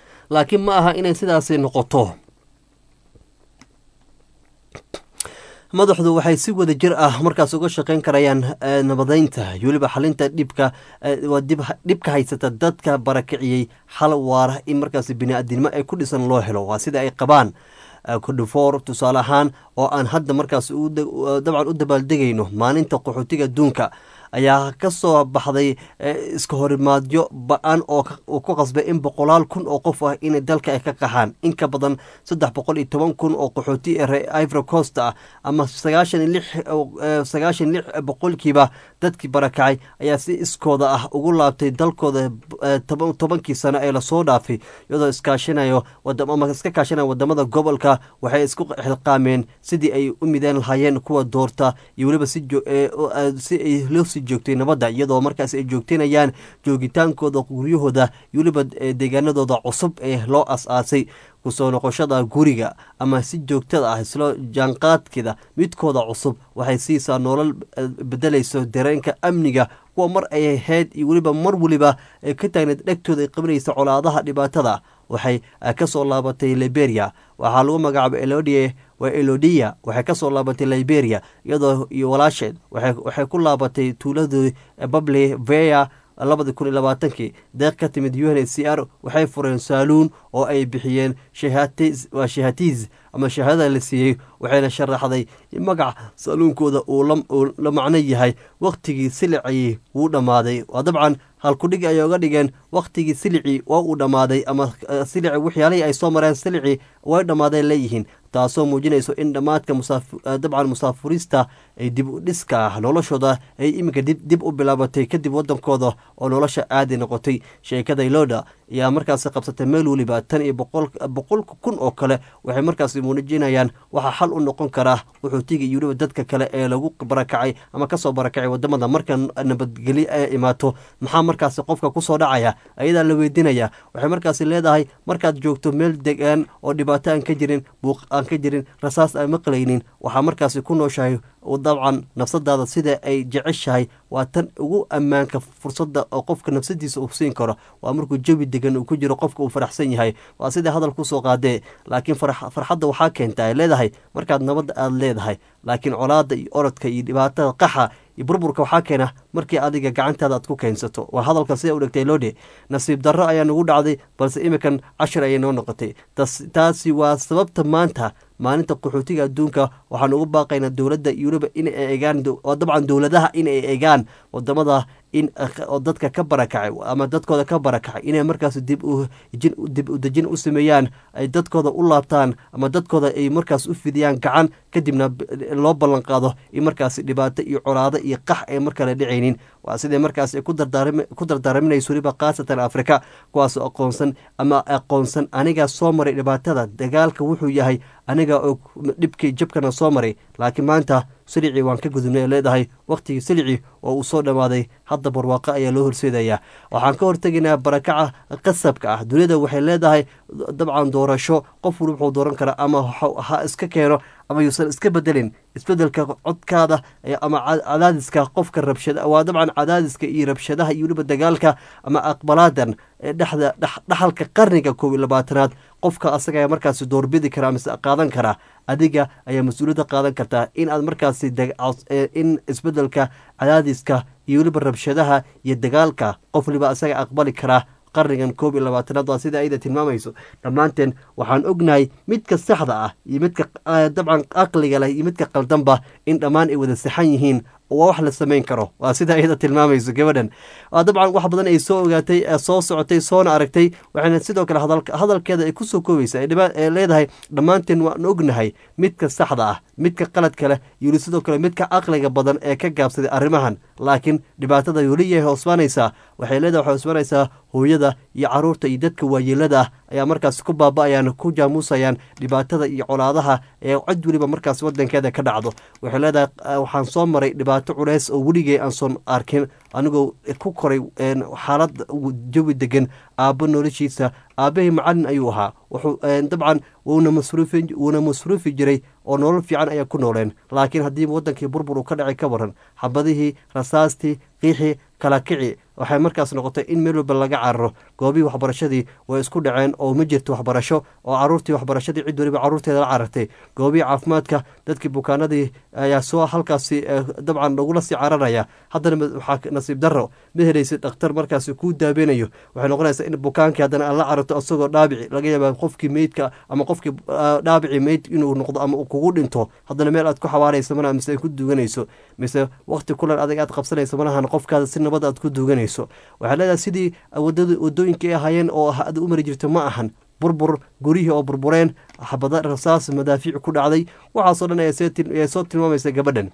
laakiin ma aha inay sidaasi noqoto madaxdu waxay si wada jir ah markaas uga shaqayn karayaan nabadeynta iyo weliba xalinta dhibka waa dhibka haysata dadka barakiciyey xal waara in markaas bini-aadinimo ay ku dhisan loo helo waa sida ay qabaan kudhufoor tusaale ahaan oo aan hadda markaas dabcan u dabaaldegayno maalinta qaxootiga adduunka ayaa ka soo baxday iska horimaadyo ba-an oo ku qasbay in boqolaal kun oo qof ah inay dalka ay ka qaxaan in ka badan saddex boqol iyo toban kun oo qaxooti ee ivory coast ah ama sagaashan iyo lix sagaashan lix boqolkiiba dadkii barakacay ayaa si iskooda ah ugu laabtay dalkooda tobankii sano ee lasoo dhaafay iyadoo iskaashinayo ama iska kaashanaya wadamada gobolka waxay isku xilqaameen sidii ay u mideen lahaayeen kuwa doorta iyo weliba si si ay loo sii joogtay nabadda iyadoo markaas ay joogteynayaan joogitaankooda guryahooda iyo weliba deegaanadooda cusub ee loo as-aasay kusoo noqoshada guriga ama si joogtada ah isla jaanqaadkeeda midkooda cusub waxay siisaa nolol bedelayso dareenka amniga kuwa mar ay ahayd iyo weliba mar weliba ka taagneed dhegtooda ay qabanaysa colaadaha dhibaatada waxay ka soo laabatay liberia waxaa lagu magacaabay elodie waa elodiya waxay ka soo laabatay liberia iyadoo iyo walaasheed waxay ku laabatay tuuladii bable vea labadi kun iyo labaatankii deeq ka timid u n h c r waxay fureen saaluun oo ay bixiyeen waa shahatiis ama shahaadada la siiyey waxayna sharaxday in magaca saaluunkooda uu la macno yahay wakhtigii silicii wuu dhammaaday waa dabcan halkudhig ayay oga dhigeen wakhtigii silicii waa uu dhammaaday ama silici waxyaalihii ay soo mareen silicii way dhammaadeen leeyihiin taasoo muujinayso in dhammaadka dabcan musaafurista ay dib u dhiska ah noloshooda ay iminka dib u bilaabatay kadib wadankooda oo nolosha aadi noqotay sheekada iloda ayaa markaasi qabsatay meel weliba tan iyo boqol kun oo kale waxay markaasi muujinayaan waxaa xal u noqon karaa qaxootiga iyo weliba dadka kale ee lagu barakacay ama kasoo barakacay wadamada marka nabadgelyo ay imaato maxaa markaasi qofka kusoo dhacaya ayadaa la weydiinaya waxay markaasi leedahay markaad joogto meel degaan oo dhibaato aan ka jirin buuq aan ka jirin rasaas aan maqlaynin waxaa markaasi ku nooshahay dabcan nafsadaada sida ay jeceshahay waa tan ugu ammaanka fursada oo qofka nafsadiisa uu siin karo waa markuu jawi degan uu ku jiro qofka uu faraxsan yahay waa sida hadal kusoo qaadee laakiin farxadda waxaa keenta ay leedahay markaad nabadda aada leedahay laakiin colaada iyo orodka iyo dhibaatada qaxa iyo burburka waxaa keena markii adiga gacantaada aad ku keensato waa hadalka sida u dhegtay lode nasiib darro ayaa nagu dhacday balse iminkan cashir ayay noo noqotay taasi waa sababta maanta maalinta qaxootiga adduunka waxaan ugu baaqaynaa dowladda iyo weliba in ay eegaan dabcan dowladaha in ay eegaan wadamada in dadka ka barakacay ama dadkooda ka barakacay inay markaas dib dib u dejin u sameeyaan ay dadkooda u laabtaan ama dadkooda ay markaas u fidiyaan gacan kadibna loo ballan qaado in markaas dhibaato iyo colaado iyo qax ay markale dhicaynin waa siday markaas ku dardaaraminayso weliba khaasatan afrika kuwaasoo aqoonsan ama aqoonsan anigaa soo maray dhibaatada dagaalka wuxuu yahay aniga oo dhibkii jabkana soo maray laakiin maanta silicii waan ka gudubnay ee leedahay wakhtigii silicii oo uu soo dhammaaday hadda barwaaqo ayaa loo horseedayaa waxaan ka hortegaynaa barakaca qasabka ah duniyada waxay leedahay dabcan doorasho qof wali wuxuu dooran karaa ama ha iska keeno ama yuusan iska bedelin isbedelka codkaada ama cadaadiska qofka rabshada waa dabcan cadaadiska iyo rabshadaha iyo weliba dagaalka ama aqbalaadan dhexda dhaxalka qarniga koob iyo labaatanaad qofka asaga ayaa markaasi doorbidi karaa mise qaadan karaa adiga ayaa mas-uuliyadda qaadan kartaa in aad markaasi in isbedelka cadaadiska iyo weliba rabshadaha iyo dagaalka qof waliba asaga aqbali karaa qarnigan koob iyo labaatanaad waa sida ayda tilmaamayso dhammaanteen waxaan ognahay midka saxda ah iyo midka dabcan aqliga leh iyo midka qaldanba in dhammaan ay wada saxan yihiin waa wax la samayn karo waa sida ayada tilmaamayso gabadhan dabcan wax badan ay soo ogaatay soo socotay soona aragtay waxayna sidoo kale hadalkeeda ay kusoo koobaysa ee leedahay dhammaanteen waan ognahay midka saxda ah midka qaladka leh iyo sidoo kale midka aqliga badan ee ka gaabsaday arrimahan laakiin dhibaatada weliyahay hoosmaanaysaa waxay leedahay waxay hoosmaanaysaa hooyada iyo caruurta iyo dadka waayeelada ah ayaa markaas ku baaba-ayaan ku jaamuusayaan dhibaatada iyo colaadaha ee cid weliba markaas wadankeeda ka dhacdo waxay leedahay waxaan soo maray dhibaato culeys oo weligay aan soon arkin anigoo ku koray xaalad jawi degan aabbo noloshiisa aabbahay macalin ayuu ahaa wuxuu dabcan wuuna masruufi wuuna masruufi jiray oo nolol fiican ayaa ku nooleen laakiin haddii wadankii burbur uu ka dhacay ka waran xabadihii rasaastii qiixii kala kici waxay markaas noqotay in meel walba laga cararo goobihii waxbarashadii way isku dhaceen oo ma jirto waxbarasho oo caruurtii waxbarashadii cid waliba caruurteeda la carartay goobihii caafimaadka dadkii bukaanadii ayaa soo halkaasi dabcan lagula sii cararaya haddana waxaa nasiib daro ma helaysid dhakhtar markaasi kuu daabeynayo waxay noqonaysaa in bukaankii haddana aad la cararto isagoo dhaabici laga yaaba qofkii meydka ama qofkii dhaabici meyd inuu noqdo ama uu kugu dhinto haddana meel aad ku xawaarayso malaha mise ay ku duuganayso mise waqti kulan adag aad qabsanayso malahan qofkaada si nabad aad ku duuganayso waxay leedahay sidii wadooyinkii ahaayeen oo aad u mari jirto ma ahan burbur guryihii oo burbureen xabada rasaas madaafiic ku dhacday waxaasoo dhan ayay soo tilmaamaysa gabadhan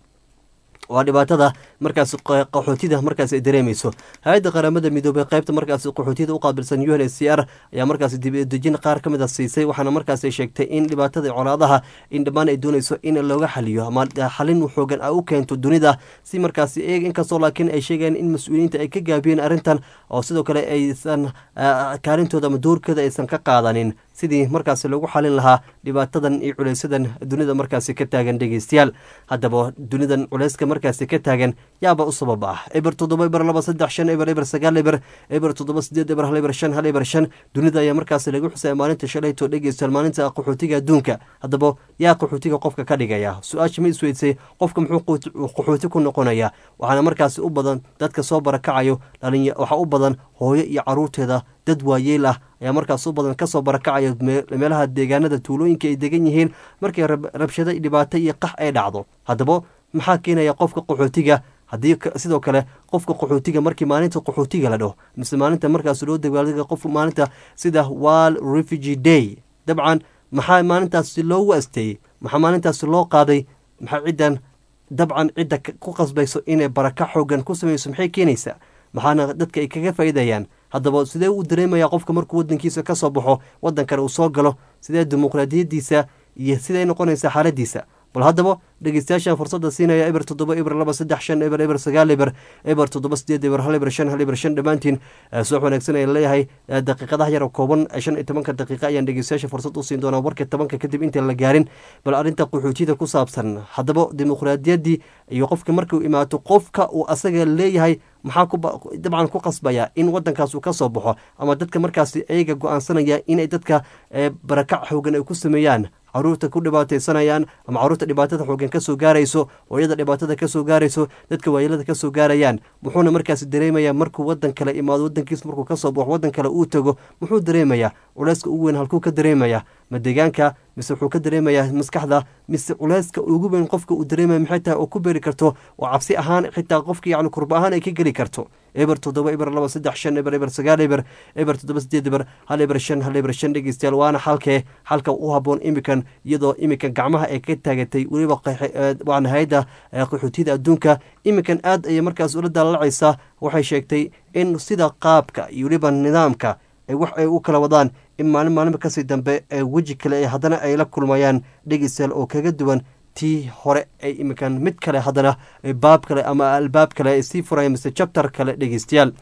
waa dhibaatada markaas qaxootida markaas ay dareemayso hay-adda qaramada midoobey qaybta markaas qaxootiyada u qaabilsan u n h c r ayaa markaas dibdejin qaar ka mid a siisay waxaana markaas ay sheegtay in dhibaatada colaadaha in dhammaan ay doonayso in looga xaliyo ama xalin xoogan ay u keento dunida si markaas iyaga inkastoo laakiin ay sheegeen in mas-uuliyiinta ay ka gaabiyeen arrintan oo sidoo kale aysan kaalintooda ama doorkooda aysan ka qaadanin sidii markaasi lagu xalin lahaa dhibaatadan iyo culaysadan dunida markaasi ka taagan dhegeystayaal haddaba dunidan culayska markaasi ka taagan yaaba u sabab ah eber toddoba eber laba saddex shan eber eber sagaal eber eber toddoba sideed eber hal eber shan hal eber shan dunida ayaa markaasi lagu xusaya maalinta shalayto dhegeystayaal maalinta qaxootiga adduunka haddaba yaa qaxootiga qofka ka dhigaya su-aasha ma isweydsay qofka muxuu qaxooti ku noqonaya waxaana markaasi u badan dadka soo barakacayo dhalinya waxaa u badan hooyo iyo caruurteeda dad waayeel ah ayaa markaas u badan kasoo barakacaya meelaha deegaanada tuulooyinka ay degan yihiin markay rabshado dhibaato iyo qax ay dhacdo haddaba maxaa keenaya qofka qaxootiga haddii sidoo kale qofka qaxootiga markii maalinta qaxootiga la dhaho mise maalinta markaas loo dagaaldaga qof maalinta sida world refugee day dabcan maxaa maalintaasi loogu asteeyey maxaa maalintaasi loo qaaday maxaa ciddan dabcan cidda ku qasbayso inay baraka xoogan ku samayso maxay keenaysaa maxaana dadka ay kaga faa'iidayaan haddaba sidee uu dareemayaa qofka markuu waddankiisa ka soo baxo waddan kale uu soo galo sidee dimuqraadiyaddiisa iyo siday noqonaysaa xaaladiisa bal haddaba dhegeystayaashan fursadda siinaya eber toddoba eber laba saddex shan eber eber sagaal eber eber toddoba sideed eber hal eber shan hal eber shan dhammaantiin subax wanaagsan ayaan leeyahay daqiiqadaha yar oo kooban shan iyo tobanka daqiiqa ayaan dhegeystayaasha fursad u siin doonaa warka tobanka kadib intaan la gaarin bal arrinta qaxootiyada ku saabsan haddaba dimuqraadiyaddii iyo qofka markuu imaato qofka uu asaga leeyahay maxaa dabcan ku qasbaya in wadankaas uu ka soo baxo ama dadka markaasi ayaga go-aansanaya inay dadka barakac xoogan ay ku sameeyaan caruurta ku dhibaataysanayaan ama caruurta dhibaatada xoogan kasoo gaarayso hooyada dhibaatada kasoo gaarayso dadka waayeelada kasoo gaarayaan muxuuna markaasi dareemayaa markuu wadan kale imaado wadankiis markuu kasoo baxo wadan kale uu tago muxuu dareemayaa culeyska ugu weyn halkuu ka dareemaya ma deegaanka mise wuxuu ka dareemayaa maskaxda mise culeyska ugu weyn qofka uu dareemaya maxay tahay oo ku beeri karto oo cabsi ahaan xitaa qofka yacni kurba ahaan ay ka geli karto eber toddoba eber laba saddex shan eber eber sagaal eber eber toddoba sideed eber hal eber shan hal eber shan dhegeystayaal waana xalkee xalka u haboon imikan iyadoo iminkan gacmaha ay ka taagatay weliba waana hay-adda qaxootiyada adduunka iminkan aad ayay markaas ula daalalacaysaa waxay sheegtay in sida qaabka iyo weliba nidaamka wax ay u kala wadaan in maalin maalinba kasii dambe ee weji kale haddana ay la kulmayaan dhegeystayaal oo kaga duwan tii hore ay iminkan mid kale haddana baab kale ama albaab kale ay sii furaya mise chapter kale dhegeystayaal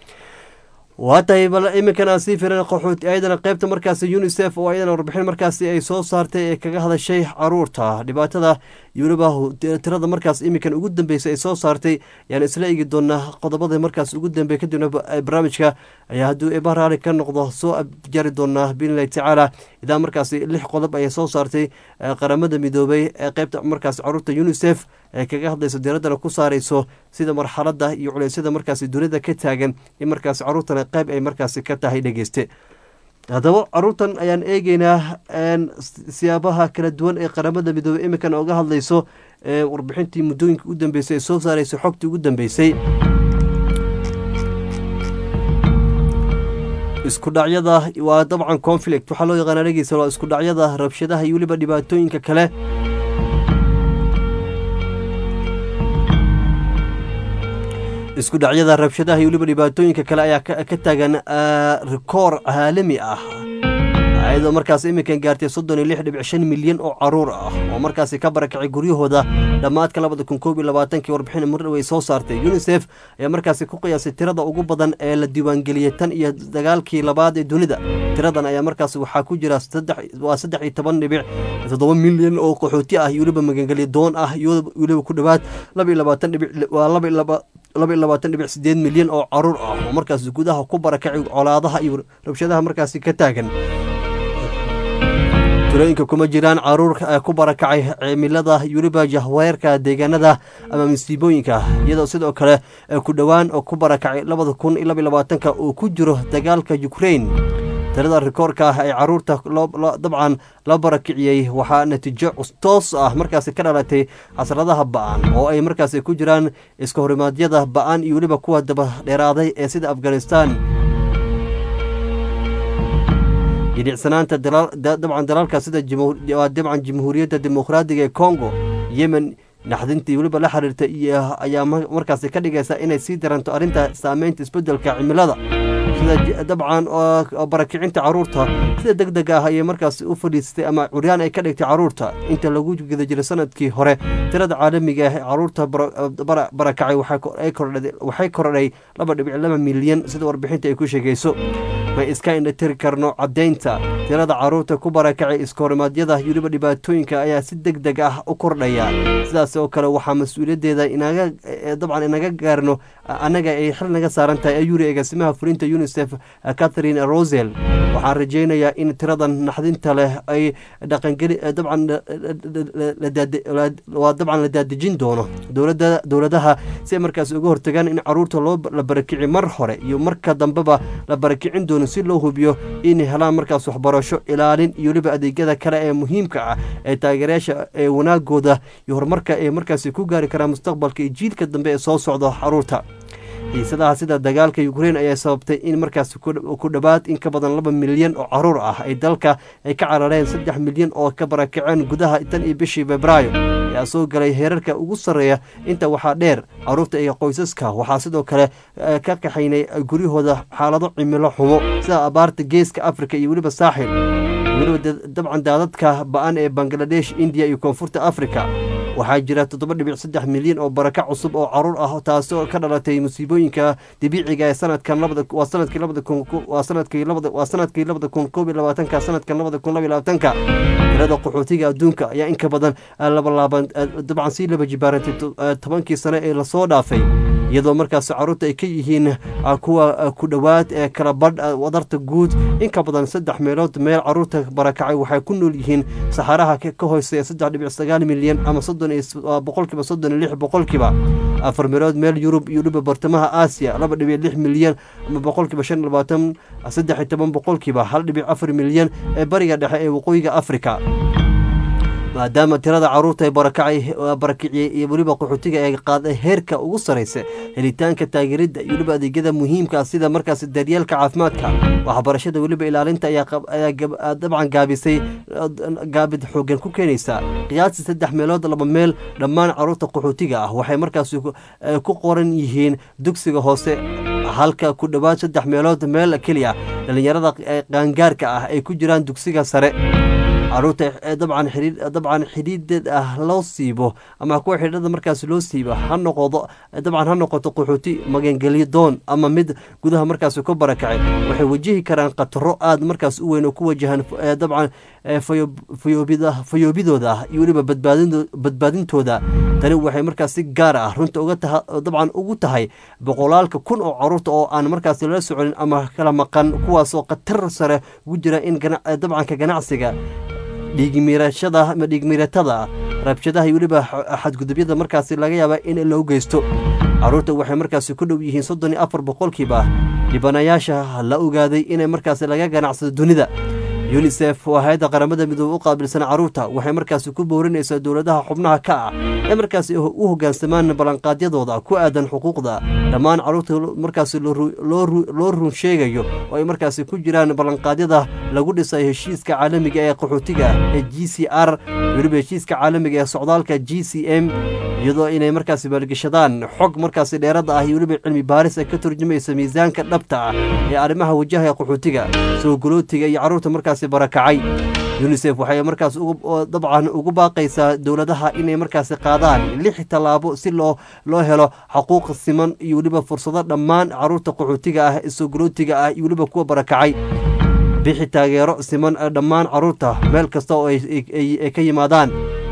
waa tahay bal iminkan aan sii firan qaxooti ayadana qaybta markaasi unicef oo ayadana warbixin markaasi ay soo saartay ee kaga hadashay caruurta dhibaatada iyo weliba tirada markaas iminkan ugu dambeysay ay soo saartay ayaan isla eegi doonaa qodobada markaas ugu dambeey kadibna barnaamijka ayaa hadduu eeba raali ka noqdo soo abjari doonaa biidnillahi tacaala idaa markaasi lix qodob ayay soo saartay qaramada midoobay ee qaybta markaas caruurta unicef ee kaga hadlayso diiraddana ku saarayso sida marxaladda iyo culeysyada markaasi dunida ka taagan in markaasi caruurtana qayb ay markaasi ka tahay dhegeyste haddaba caruurtan ayaan eegeynaa siyaabaha kala duwan ee qaramada midoobey iminkan oga hadlayso warbixintii muddooyinka u dambeysay ee soo saarayso xogtii ugu dambeysay isku dhacyada waa dabcan conflict waxaa loo yaqaana dhegeysa waa isku dhacyada rabshadaha iyo weliba dhibaatooyinka kale isku dhacyada rabshadaha iyo weliba dhibaatooyinka kale ayaa ka taagan rikoor caalami ah ayadoo markaas iminkan gaartay soddon iyo lix dhibic shan milyan oo caruur ah oo markaasi ka barakacay guryahooda dhammaadka labada kun koob iyo labaatankii warbixin mardhow ay soo saartay unicef ayaa markaasi ku qiyaasay tirada ugu badan ee la diiwaangeliyey tan iyo dagaalkii labaad ee dunida tiradan ayaa markaasi waxaa ku jira waa saddex iyo toban dhibic toddoba milyan oo qaxooti ah iyo weliba magangelya doon ah iyo weliba ku dhowaad laba iyo labaatan dhibic waa laba iyo laba laba iyo labaatan dhibic sideed milyan oo caruur ah oo markaasi gudaha ku barakacay colaadaha iyo rabshadaha markaasi ka taagan. tulooyinka kuma jiraan caruur ku barakacay cimilada weliba jahwareerka deegaanada ama masiibooyinka, iyadoo sidoo kale ku dhowaan oo ku barakacay labada kun iyo laba iyo labaatanka uu ku jiro dagaalka Ukraine. tirada rikoorka ah ee caruurta dabcan la barakiciyey waxaa natiijo toos ah markaasi ka dhalatay casradaha ba'an oo ay markaasi ku jiraan iska horimaadyada ba'an iyo weliba kuwa daba dheeraaday ee sida Afghanistan, jilicsanaanta dabcan dalalka sida dabcan jamhuuriyadda dimuqraadiga ee Congo, Yemen, naxdintii weliba la xiriirta ayaa markaasi ka dhigaysa inay sii daranto arrinta saameynta isbedelka cimilada sida dabcan barakicinta caruurta sida degdeg ah ayay markaasi u fadhiistay ama curyaan ay ka dhigtay caruurta. inta lagu guda jiray sanadkii hore tirada caalamiga ah ee caruurta barakacay waxay kordhay laba dhibic laba milyan sida warbixinta ay ku sheegayso. ma iska indhatiri karno caddaynta tirada caruurta ku barakacay iskahorimadyada weliba dhibaatooyinka ayaa si degdeg ah u kordhaya. sidaas oo kale waxaa mas-uuliyaddeeda inaga dabcan inaga gaarno annaga ay xil naga saaran tahay ayuu yiri agaasimaha fulinta UNICEF Catherine Rosel. waxaan rajaynayaa in tiradan naxdinta leh ay dhaqangeli dabcan waa dabcan la daadejin doono dowladda dowladaha si markaas uga hortagaan in caruurta loo la barakici mar hore iyo marka dambeba la barakicin doono si loo hubiyo in helaan markaas waxbarasho, ilaalin iyo weliba adeegyada kale ee muhiimka ah ee taageerayaasha ee wanaagooda iyo horumarka ee markaasi ku gaari karaa mustaqbalka iyo jiilka dambe ee soo socda caruurta. xiisadaha sida dagaalka Ukraine ayaa sababtay in markaas ku dhawaad in ka badan laba milyan oo caruur ah ay dalka ay ka carareen saddex milyan oo ka barakaceen gudaha tan iyo bishii Febraayo ayaa soo galay heerarka ugu sarreeya. inta waxaa dheer caruurta iyo qoysaska waxaa sidoo kale ka kaxaynay guryahooda xaalado cimilo xumo sida abaarta geeska Afrika iyo weliba saaxil, weliba dabcan daadadka ba'an ee Bangladesh, India iyo koonfurta Afrika. waxaa jira toddoba dhibic saddex milyan oo barakac cusub oo caruur ah taasoo ka dhalatay musiibooyinka dabiiciga ee sanadkan labada waa sanadkii labada kun waa sanadkii labada waa sanadkii labada kun koob iyo labaatanka sanadkan labada kun laba iyo labaatanka. tirada qaxootiga adduunka ayaa in ka badan laba laaban dabcan sii laba jibaarantay tobankii sano ee lasoo dhaafay, iyadoo markaas caruurta ay ka yihiin kuwa ku dhowaad ee kala badh wadarta guud. in ka badan saddex meelood meel caruurta barakacay waxay ku nool yihiin saxaraha ka hooseeya saddex dhibic sagaal milyan ama soddon iyo boqolkiiba soddon iyo lix boqolkiiba. afar meelood meel Yurub iyo weliba bartamaha Aasiya laba dhibic lix milyan ama boqolkiiba shan iyo labaatan saddex iyo toban boqolkiiba hal dhibic afar milyan ee bariga dhexe ee waqooyiga Afrika. maadaama tirada caruurta ay barakacay barakiciyay iyo weliba qaxootiga ay qaaday heerka ugu sareysa helitaanka taageerida iyo weliba adeegyada muhiimka sida markaas daryeelka caafimaadka, waxbarashada weliba ilaalinta ayaa dabcan gaabisay gaabid xoogan ku keenaysa. qiyaastii saddex meelood laba meel dhammaan caruurta qaxootiga ah waxay markaas ku qoran yihiin dugsiga hoose, halka ku dhowaad saddex meelood meel keliya dhalinyarada qaangaarka ah ay ku jiraan dugsiga sare. caruurta dabcan xiriir dabcan xidhiidh ah loo siibo ama kuwa xidhiidhada markaas loo siibo ha noqdo dabcan ha noqoto qaxooti magangelyo doon ama mid gudaha markaas ku barakacay waxay wajihi karaan khataro aad markaas u weyn oo ku wajahan dabcan fayoobida fayoobidooda iyo weliba badbaadintooda. tani waxay markaas si gaar ah runta uga tahay dabcan ugu tahay boqolaalka kun oo caruurta oo aan markaas la soconin ama kala maqan, kuwaas oo khatar sare ugu jira in dabcan ka ganacsiga dhiigmiirashada ama dhiigmiiratada rabshadaha iyo weliba xadgudubyada markaasi laga yaaba in loo geysto. caruurta waxay markaasi ku dhow yihiin soddon iyo afar boqolkiiba dhibanayaasha la ogaaday inay markaasi laga ganacsado dunida. UNICEF waa hay'adda qaramada midoobay u qaabilsan caruurta waxay markaasi ku boorinaysaa dowladaha xubnaha ka ah ee markaasi u hoggaansamaan ballanqaadyadooda ku aadan xuquuqda dhammaan caruurta markaasi loo run sheegayo oo ay markaasi ku jiraan ballanqaadyada lagu dhisay heshiiska caalamiga ee qaxootiga ee G C R weliba heshiiska caalamiga ee socdaalka G C M, iyadoo inay markaasi maalgashadaan xog markaasi dheerada ah iyo weliba cilmi baaris ay ka turjumaysa miisaanka dhabta ah ee arrimaha wajaha qaxootiga soo galootiga iyo caruurta markaasi barakacay. UNICEF waxay markaas dabcan ugu baaqaysaa dowladaha inay markaasi qaadaan lix tallaabo si loo loo helo xuquuq siman iyo weliba fursado dhammaan caruurta qaxootiga ah soo galootiga ah iyo weliba kuwa barakacay. bixi taageero siman dhammaan caruurta meel kasta oo ay ka yimaadaan.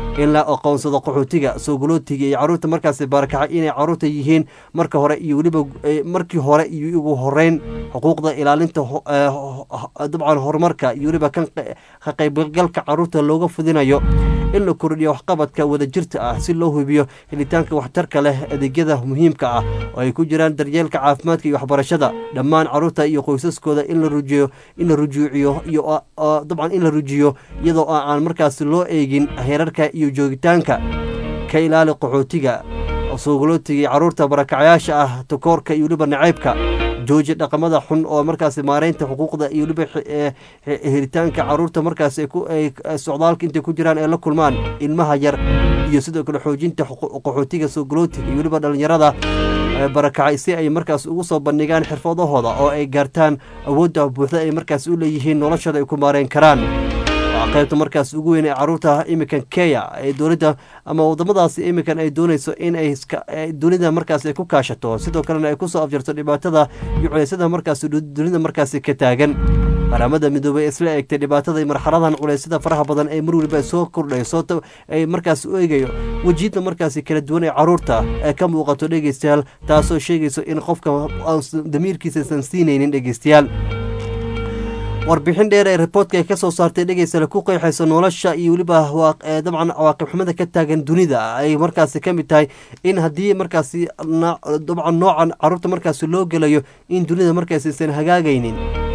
in la aqoonsado qaxootiga soogolootiga iyo caruurta markaasi barakacay inay caruurta yihiin marka hore iyo weliba markii hore iyo ugu horeyn xuquuqda ilaalinta dabcan horumarka iyo weliba kan ka qaybgalka caruurta looga fudinayo in la kordhiyo waxqabadka wadajirta ah si loo hubiyo helitaanka waxtarka leh adeegyada muhiimka ah oo ay ku jiraan daryeelka caafimaadka iyo waxbarashada dhammaan caruurta iyo qoysaskooda in la rujiyo in la rujuuciyo iyo dabcan in la rujiyo iyadoo aan markaasi loo eegin heerarka iyo joogitaanka ka ilaali qaxootiga soogolootiga iyo caruurta barakacayaasha ah takoorka iyo weliba nacaybka jooji dhaqamada xun oo markaasi maareynta xuquuqda iyo weliba helitaanka caruurta markaasi ay socdaalka intay ku jiraan ay la kulmaan ilmaha yar iyo sidoo kale xoojinta qaxootiga soogolootiga iyo weliba dhalinyarada barakacay si ay markaas ugu soo bandhigaan xirfadahooda oo ay gaartaan awoodda buuxda ay markaas u leeyihiin noloshooda ay ku maareyn karaan waa qaybta markaas ugu weyn ee caruurta iminkan kenya ee dowladda ama wadamadaasi iminkan ay doonayso in ay dunida markaas ay ku kaashato sidoo kalena ay kusoo afjarto dhibaatada iyo culeysyada markaas dunida markaasi ka taagan qaramada midoobay isla eegtay dhibaatada marxaladan culeysyada faraha badan ee mar waliba soo kordhayso ay markaas u eegayo wejiyada markaasi kala duwan ee caruurta ee ka muuqato dhegeystayaal taasoo sheegayso in qofka damiirkiisa aysan siinaynin dhegeystayaal warbixin dheer ee reportka ay ka soo saartay dhegeystayaal ku qeexayso nolosha iyo weliba dabcan cawaaqib xumada ka taagan dunida ay markaasi ka mid tahay in haddii markaasi dabcan noocan caruurta markaasi loo gelayo in dunida markaasi aysan hagaagaynin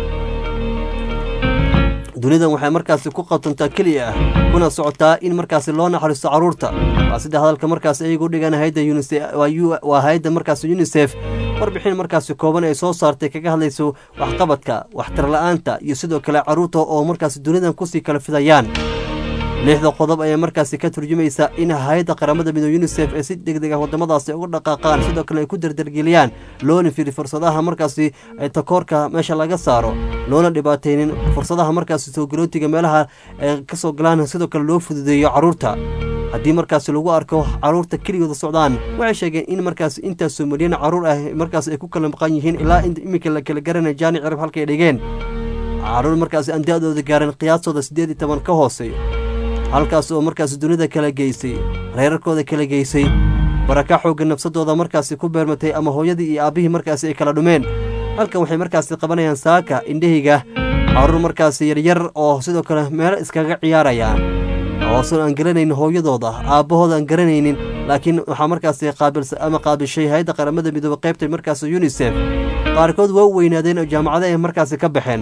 dunidan waxay markaasi ku qatantaa keliya ah kuna socotaa in markaasi loo naxariisto caruurta waa sida hadalka markaas iyagu dhigan hayadda waa hayadda markaasi unisef warbixin markaasi kooban ay soo saartay kaga hadlayso waxqabadka waxtar la-aanta iyo sidoo kale caruurta oo markaasi dunidan kusii kala fidayaan lixda qodob ayaa markaasi ka turjumaysa in hay-adda qaramada midoobe unisef ee si deg deg ah wadamadaasi ugu dhaqaaqaan sidoo kale ay ku dardargeliyaan loona firi fursadaha markaasi takoorka meesha laga saaro loona dhibaataynin fursadaha markaasi soogolootiga meelaha kasoo galaan sidoo kale loo fududeeyo caruurta haddii markaasi lagu arko caruurta keligooda socdaan waxay sheegeen in markaasi intaasoo milyan caruur ah markaas ay ku kala maqan yihiin ilaa iminka la kala garanay jaani cirab halkay dhigeen caruur markaasi aan da-dooda gaarin qiyaastooda siddeed iyo toban ka hooseeyo halkaas oo markaasi dunida kala geysay reerarkooda kala geysay baraka xoogga nafsadooda markaasi ku beermatay ama hooyadii iyo aabbihii markaasi ay kala dhumeen halkan waxay markaasi qabanayaan saaka indhahayga caruur markaasi yaryar oo sidoo kale meelo iskaga ciyaarayaan oosan aan garanaynin hooyadooda aabbahooda aan garanaynin laakiin waxaa markaasi qaabilsa ama qaabilshay hay-adda qaramada midoobe qaybtay markaasi unisef qaarkood waa u weynaadeen oo jaamacada ay markaasi ka baxeen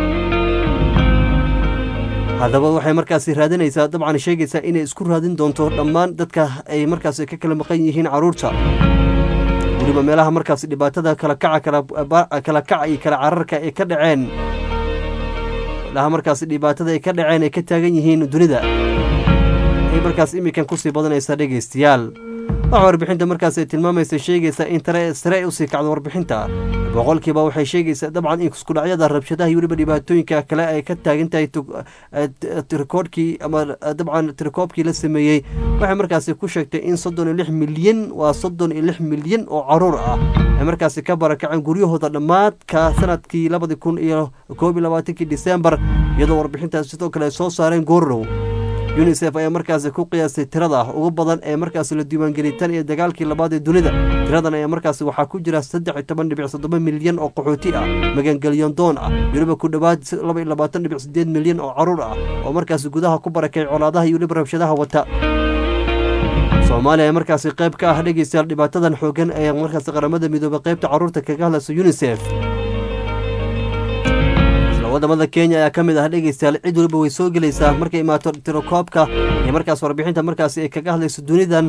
haddaba waxay markaasi raadinaysaa dabcan sheegaysaa inay isku raadin doonto dhammaan dadka ay markaasi ka kala maqan yihiin caruurta weliba meelaha markaasi dhibaatada kala kaca kala kaca iyo kala cararka ay ka dhaceen meelaha markaasi dhibaatada ay ka dhaceen ay ka taagan yihiin dunida ay markaas iminkan kusii badanaysa dhegeystayaal waxa warbixinta markaas ay tilmaamaysa sheegaysa in tare sare usii kacdo warbixinta boqolkiiba waxay sheegaysaa dabcan in iskudhacyada rabshadaha iyo weliba dhibaatooyinka kale ay ka taagan tahay tirikoodhkii ama dabcan tirikoobkii la sameeyey waxay markaasi ku sheegtay in soddon iyo lix milyan waa soddon iyo lix milyan oo caruur ah ay markaasi ka barakaceen guryahooda dhammaadka sanadkii labadi kun iyo koob iyo labaatankii disembar iyadoo warbixintaas sidoo kale ay soo saareen goorow unisef ayaa markaasi ku qiyaastay tirada ugu badan ee markaasi la diiwaangeliyay tan iyo dagaalkii labaad ee dunida tiradan ayaa markaasi waxaa ku jira saddex iyo toban dhibic soddoma milyan oo qaxooti ah magangelyon doon ah weliba ku dhowaad laba iyo labaatan dhibic sideed milyan oo caruur ah oo markaasi gudaha ku barakay colaadaha iyo weliba rabshadaha wata soomaaliya ayaa markaasi qayb ka ah dhegeystayaal dhibaatadan xoogan ee markaasi qaramada midoobay qaybta caruurta kaga hadlaysa unisef wadamada kenya ayaa ka mid ah dhegeystayaal cid waliba way soo gelaysaa markay imaato tirokoobka ee markaas warbixinta markaasi ay kaga hadlayso dunidan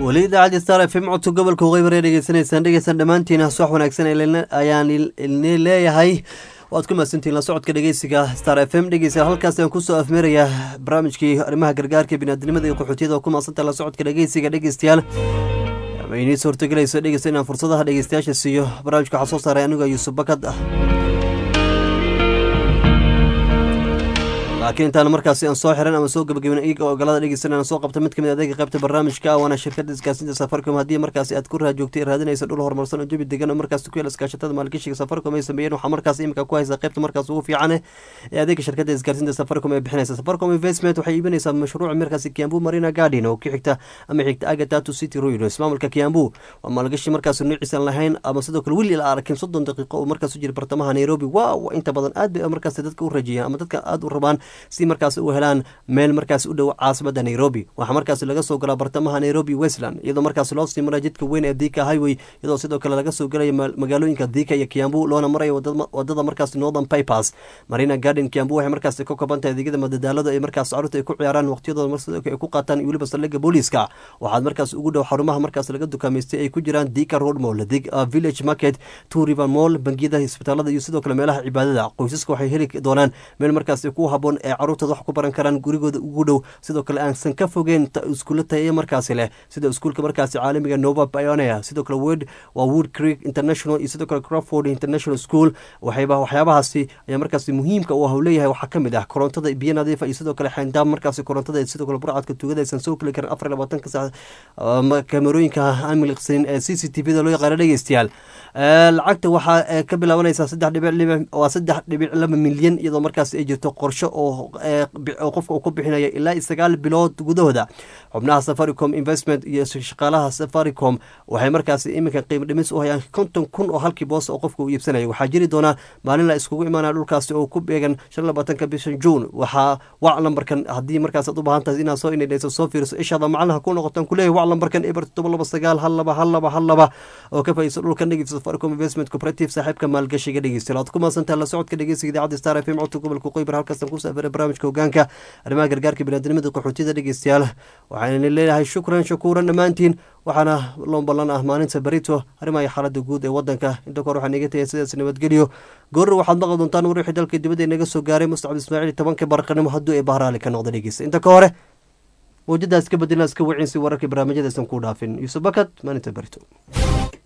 weli idaacadda star f m codka gobolka waqooyi bari dhegeysanaysaan dhegeysan dhammaantiina subax wanaagsan ayaan ilni leeyahay waad ku mahadsantihiin la socodka dhegeysiga star f m dhegeysa halkaas ayaan kusoo afmeerayaa barnaamijkii arrimaha gargaarka biniaadamnimada iyo qaxootiyada oo ku mahadsantaha la socodka dhegeysiga dhegeystayaal ma inii suurtagelayso dhegeysta inaan fursadaha dhegeystayaasha siiyo barnaamijka waxaa soo saaray aniga yuusuf bakad ah laakiin intaan markaasi aan soo xiran ama soo gabagabin iyaga ogolada dhegeysan aan soo qabta mid kamid adeega qaybta barnaamijka waana shirkadda isgaarsiinta Safaricom haddii markaasi aad ku raadjoogtay raadinaysa dhul horumarsan oo jabi degan oo markaasi ku yaala iskaashatada maalgashiga Safaricom ay sameeyeen waxa markaasi imika ku haysa qaybta markaasi ugu fiican ee adeega shirkadda isgaarsiinta Safaricom ay bixinaysa Safaricom Investment waxay iibinaysaa mashruuc markaasi Kiambu Marina Garden oo ku xigta ama xigta Agatatu City Road ismaamulka Kiambu waa maalgashi markaasi nuuciisan lahayn ama sidoo kale wili la arkin soddon daqiiqo oo markaasi jir bartamaha Nairobi waaw inta badan aad bay markaasi dadka u rajiyaan ama dadka aad u rabaan si markaasi u helaan meel markaasi u dhow caasimada Nairobi waxa markaasi laga soo galaa bartamaha Nairobi Westland iyadoo markaasi loo sii maray jidka weyn ee Thika Highway iyadoo sidoo kale laga soo galay magaalooyinka Thika iyo Kiambu loona maray wadada markaasi Northern Bypass Marina Garden Kiambu waxay markaasi ka kooban tahay adeegyada madadaalada ay markaasi carruurta ay ku ciyaaraan waqtiyadooda markaasi ay ku qaataan iyo waliba saldhigga booliiska waxaad markaasi ugu dhow xarumaha markaasi laga dukaamaystay ay ku jiraan Thika Road Mall Village Market Two River Mall bangiyada isbitaalada iyo sidoo kale meelaha cibaadada qoysaska waxay heli doonaan meel markaasi ku haboon ee carruurtooda wax ku baran karaan gurigooda ugu dhow sidoo kale aansan ka fogeen iskuulo tayo markaasi leh sida iskuulka markaasi caalamiga Nova Pioneer sidoo kale Wood waa Wood Creek International iyo sidoo kale Crawford International School waxayba waxyaabahaasi ayaa markaasi muhiimka u ah leeyahay waxa kamid ah korontada biyo nadiif ah iyo sidoo kale xayndaam markaasi korontada sidoo kale burcadka tuugada aysan soo kali karin afar iyo labaatan saac kamerooyinka aan miliqsan ee C C T V da loo yaqaan dhageystayaal lacagta waxa ka bilaabanaysa saddex dhibic laba waa saddex dhibic laba milyan iyadoo markaasi ay jirto qorshe oo qofka uu ku bixinayo ilaa sagaal bilood gudahooda xubnaha Safaricom Investment iyo shaqaalaha Safaricom waxay markaasi iminka qiimo dhimis u hayaan konton kun oo halkii boos oo qofka uu iibsanayo waxaa jiri doona maalin la iskugu imaanaya dhulkaasi oo ku beegan shan iyo labaatanka bisha June waxa wac lambarkan haddii markaas aad u baahan tahay inaad soo inayso soo fiiriso ishaada macnaha ku noqotaan ku leeyahay wac lambarkan eber todoba laba sagaal hal laba hal laba hal laba oo ka faa'iideyso dhulkan dhigaysa Safaricom Investment Cooperative saaxiibka maalgashiga dhigaysta aad ku maasantahay la socodka dhigaysiga idaacadda Star F M codka gobolka Qoybar halkaas aan ku saafiray barnaamijka hogaanka arrimaha gargaarka biniaadamnimada qaxootiyada dhegeystayaal waxaan leeyahay shukran shakuuran dhammaantiin waxaana loo ballan ah maalinta barito arrimaha xaaladda guud ee wadanka inta kor waxaan iga tagay sidaas nabadgelyo goor waxaad maqli doontaan wixii dalka dibadda inaga soo gaaray Mustacab Ismaaciil tobanka barqanimo hadduu ee bahraali ka noqdo dhegeysta inta ka hore wajadaas ka bedelaas ka wiciin si wararka barnaamijyada san ku dhaafin Yusuf Bakad maalinta barito